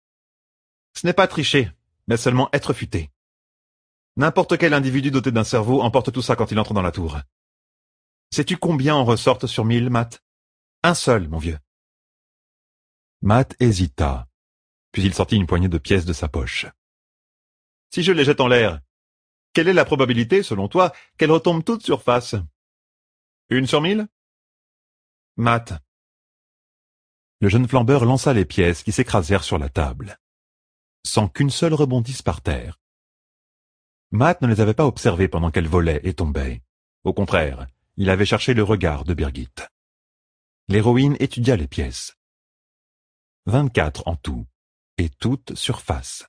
Ce n'est pas tricher, mais seulement être futé. N'importe quel individu doté d'un cerveau emporte tout ça quand il entre dans la tour. Sais-tu combien en ressortent sur mille, Matt? Un seul, mon vieux. Matt hésita, puis il sortit une poignée de pièces de sa poche. Si je les jette en l'air, quelle est la probabilité, selon toi, qu'elles retombent toutes sur face? Une sur mille? Matt. Le jeune flambeur lança les pièces qui s'écrasèrent sur la table, sans qu'une seule rebondisse par terre. Matt ne les avait pas observées pendant qu'elles volaient et tombaient. Au contraire, il avait cherché le regard de Birgit. L'héroïne étudia les pièces. Vingt-quatre en tout, et toutes sur face.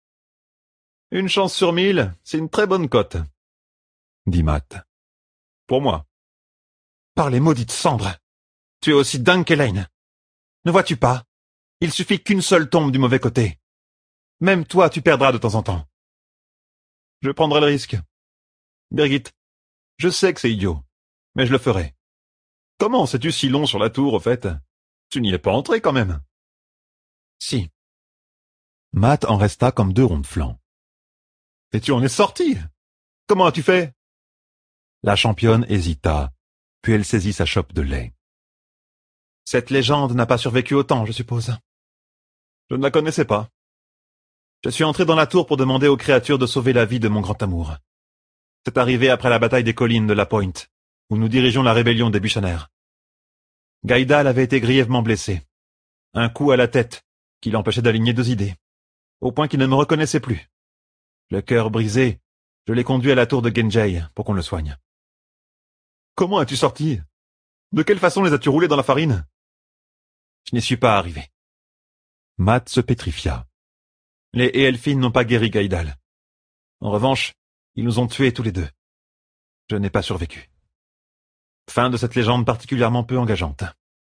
Une chance sur mille, c'est une très bonne cote, dit Matt. Pour moi. Par les maudites cendres. Tu es aussi dingue qu'Elaine. Ne vois-tu pas? Il suffit qu'une seule tombe du mauvais côté. Même toi, tu perdras de temps en temps. Je prendrai le risque. Birgit, je sais que c'est idiot, mais je le ferai. Comment sais-tu si long sur la tour, au fait? Tu n'y es pas entré, quand même. Si. Matt en resta comme deux ronds de flanc. Et tu en es sorti? Comment as-tu fait? La championne hésita, puis elle saisit sa chope de lait. Cette légende n'a pas survécu autant, je suppose. Je ne la connaissais pas. Je suis entré dans la tour pour demander aux créatures de sauver la vie de mon grand amour. C'est arrivé après la bataille des collines de La Pointe, où nous dirigeons la rébellion des Buchaners. Gaïdal avait été grièvement blessé. Un coup à la tête, qui l'empêchait d'aligner deux idées, au point qu'il ne me reconnaissait plus. Le cœur brisé, je l'ai conduit à la tour de Genjay pour qu'on le soigne. Comment as-tu sorti? De quelle façon les as-tu roulés dans la farine? Je n'y suis pas arrivé. Matt se pétrifia. Les Aelfines n'ont pas guéri Gaïdal. En revanche, ils nous ont tués tous les deux. Je n'ai pas survécu. Fin de cette légende particulièrement peu engageante.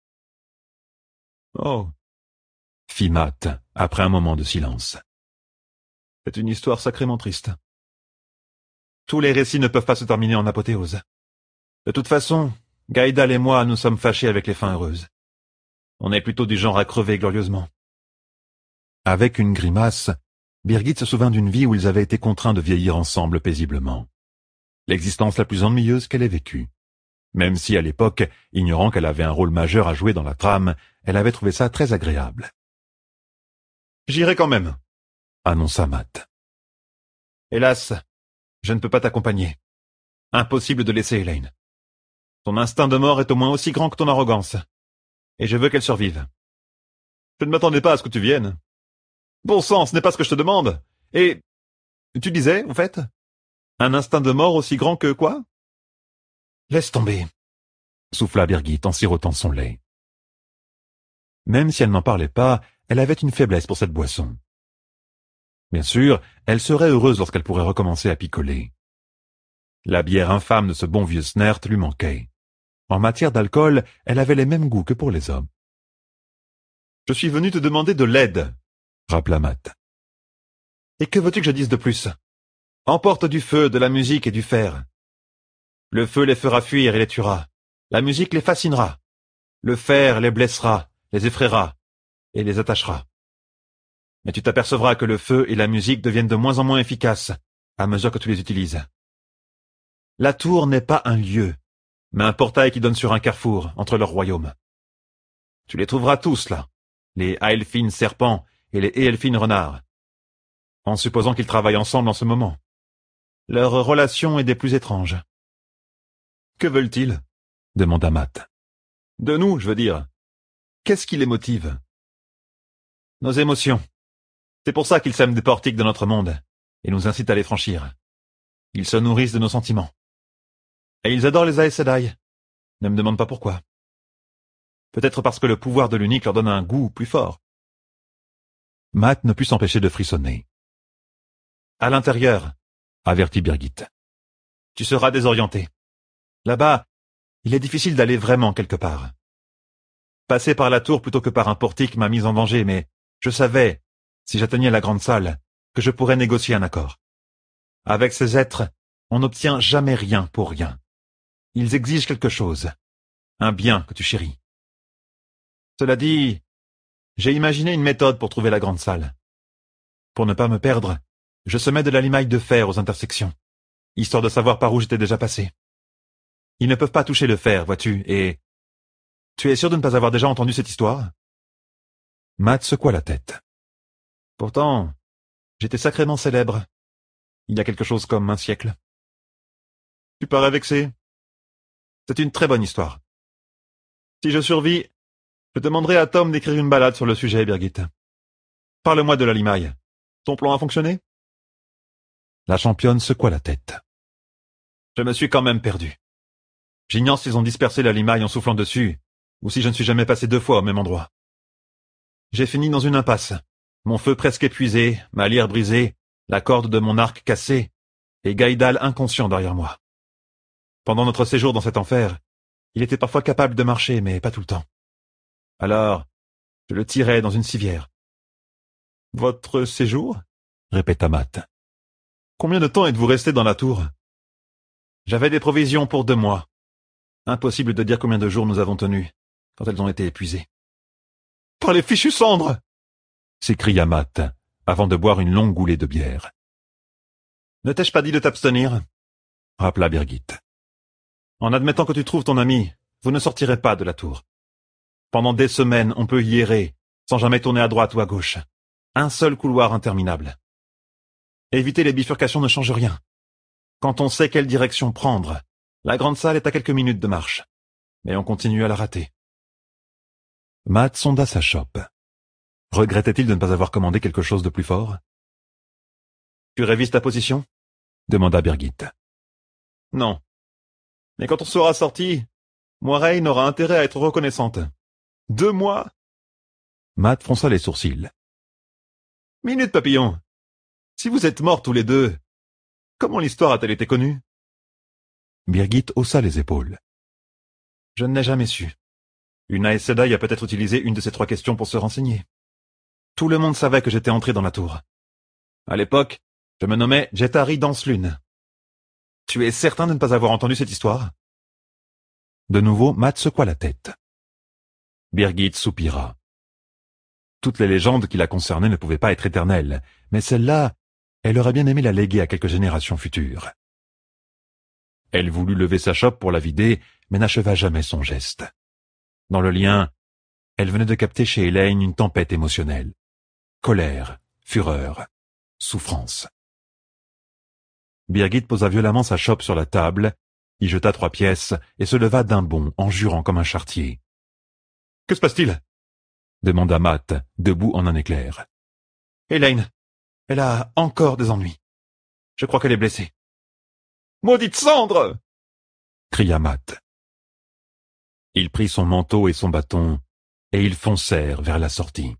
Oh, fit Matt, après un moment de silence. C'est une histoire sacrément triste. Tous les récits ne peuvent pas se terminer en apothéose. De toute façon, Gaïdal et moi nous sommes fâchés avec les fins heureuses. On est plutôt du genre à crever glorieusement. Avec une grimace, Birgit se souvint d'une vie où ils avaient été contraints de vieillir ensemble paisiblement. L'existence la plus ennuyeuse qu'elle ait vécue. Même si, à l'époque, ignorant qu'elle avait un rôle majeur à jouer dans la trame, elle avait trouvé ça très agréable. « J'irai quand même », annonça Matt. « Hélas, je ne peux pas t'accompagner. Impossible de laisser Elaine. Ton instinct de mort est au moins aussi grand que ton arrogance, et je veux qu'elle survive. Je ne m'attendais pas à ce que tu viennes. Bon sang, ce n'est pas ce que je te demande. Et tu disais, au fait, un instinct de mort aussi grand que quoi? Laisse tomber, souffla Birgit en sirotant son lait. Même si elle n'en parlait pas, elle avait une faiblesse pour cette boisson. Bien sûr, elle serait heureuse lorsqu'elle pourrait recommencer à picoler. La bière infâme de ce bon vieux Snert lui manquait. En matière d'alcool, elle avait les mêmes goûts que pour les hommes. « Je suis venu te demander de l'aide », rappela Matt. « Et que veux-tu que je dise de plus? Emporte du feu, de la musique et du fer. Le feu les fera fuir et les tuera. La musique les fascinera. Le fer les blessera, les effraiera et les attachera. Mais tu t'apercevras que le feu et la musique deviennent de moins en moins efficaces à mesure que tu les utilises. La tour n'est pas un lieu, mais un portail qui donne sur un carrefour entre leurs royaumes. Tu les trouveras tous là, les Aelfin serpents et les Éelfin renards, en supposant qu'ils travaillent ensemble en ce moment. Leur relation est des plus étranges. « Que veulent-ils » demanda Matt. « De nous, je veux dire. Qu'est-ce qui les motive ?»« Nos émotions. C'est pour ça qu'ils sèment des portiques de notre monde et nous incitent à les franchir. Ils se nourrissent de nos sentiments. Et ils adorent les Aes Sedai. Ne me demande pas pourquoi. Peut-être parce que le pouvoir de l'unique leur donne un goût plus fort. » Matt ne put s'empêcher de frissonner. « À l'intérieur, » avertit Birgit. « Tu seras désorienté. Là-bas, il est difficile d'aller vraiment quelque part. Passer par la tour plutôt que par un portique m'a mis en danger, mais je savais, si j'atteignais la grande salle, que je pourrais négocier un accord. Avec ces êtres, on n'obtient jamais rien pour rien. Ils exigent quelque chose, un bien que tu chéris. Cela dit, j'ai imaginé une méthode pour trouver la grande salle. Pour ne pas me perdre, je semais de la limaille de fer aux intersections, histoire de savoir par où j'étais déjà passé. Ils ne peuvent pas toucher le fer, vois-tu, et... Tu es sûr de ne pas avoir déjà entendu cette histoire? Matt secoua la tête. Pourtant, j'étais sacrément célèbre. Il y a quelque chose comme un siècle. Tu parais vexé. C'est une très bonne histoire. Si je survis, je demanderai à Tom d'écrire une ballade sur le sujet, Birgit. Parle-moi de la limaille. Ton plan a fonctionné? La championne secoua la tête. Je me suis quand même perdu. J'ignore s'ils ont dispersé la limaille en soufflant dessus, ou si je ne suis jamais passé deux fois au même endroit. J'ai fini dans une impasse, mon feu presque épuisé, ma lyre brisée, la corde de mon arc cassée, et Gaïdal inconscient derrière moi. Pendant notre séjour dans cet enfer, il était parfois capable de marcher, mais pas tout le temps. Alors, je le tirais dans une civière. « Votre séjour ?» répéta Matt. « Combien de temps êtes-vous resté dans la tour ?» J'avais des provisions pour deux mois. Impossible de dire combien de jours nous avons tenu, quand elles ont été épuisées. « Par les fichues cendres !» s'écria Matt, avant de boire une longue goulée de bière. « Ne t'ai-je pas dit de t'abstenir ?» rappela Birgit. « En admettant que tu trouves ton ami, vous ne sortirez pas de la tour. Pendant des semaines, on peut y errer, sans jamais tourner à droite ou à gauche. Un seul couloir interminable. Éviter les bifurcations ne change rien. Quand on sait quelle direction prendre, la grande salle est à quelques minutes de marche, mais on continue à la rater. » Matt sonda sa chope. Regrettait-il de ne pas avoir commandé quelque chose de plus fort? « Tu révises ta position ?» demanda Birgit. « Non. Mais quand on sera sorti, Moiraine aura intérêt à être reconnaissante. Deux mois ?» Matt fronça les sourcils. « Minute, papillon. Si vous êtes morts tous les deux, comment l'histoire a-t-elle été connue ?» Birgit haussa les épaules. Je ne l'ai jamais su. Une Aes Sedai a peut-être utilisé une de ces trois questions pour se renseigner. Tout le monde savait que j'étais entré dans la tour. À l'époque, je me nommais Jethari Danselune. Tu es certain de ne pas avoir entendu cette histoire? De nouveau, Matt secoua la tête. Birgit soupira. Toutes les légendes qui la concernaient ne pouvaient pas être éternelles, mais celle-là, elle aurait bien aimé la léguer à quelques générations futures. Elle voulut lever sa chope pour la vider, mais n'acheva jamais son geste. Dans le lien, elle venait de capter chez Elaine une tempête émotionnelle. Colère, fureur, souffrance. Birgit posa violemment sa chope sur la table, y jeta trois pièces et se leva d'un bond en jurant comme un charretier. « Que se passe-t-il » demanda Matt, debout en un éclair. « Elaine, elle a encore des ennuis. Je crois qu'elle est blessée. »« Maudite cendre !» cria Matt. Il prit son manteau et son bâton, et ils foncèrent vers la sortie.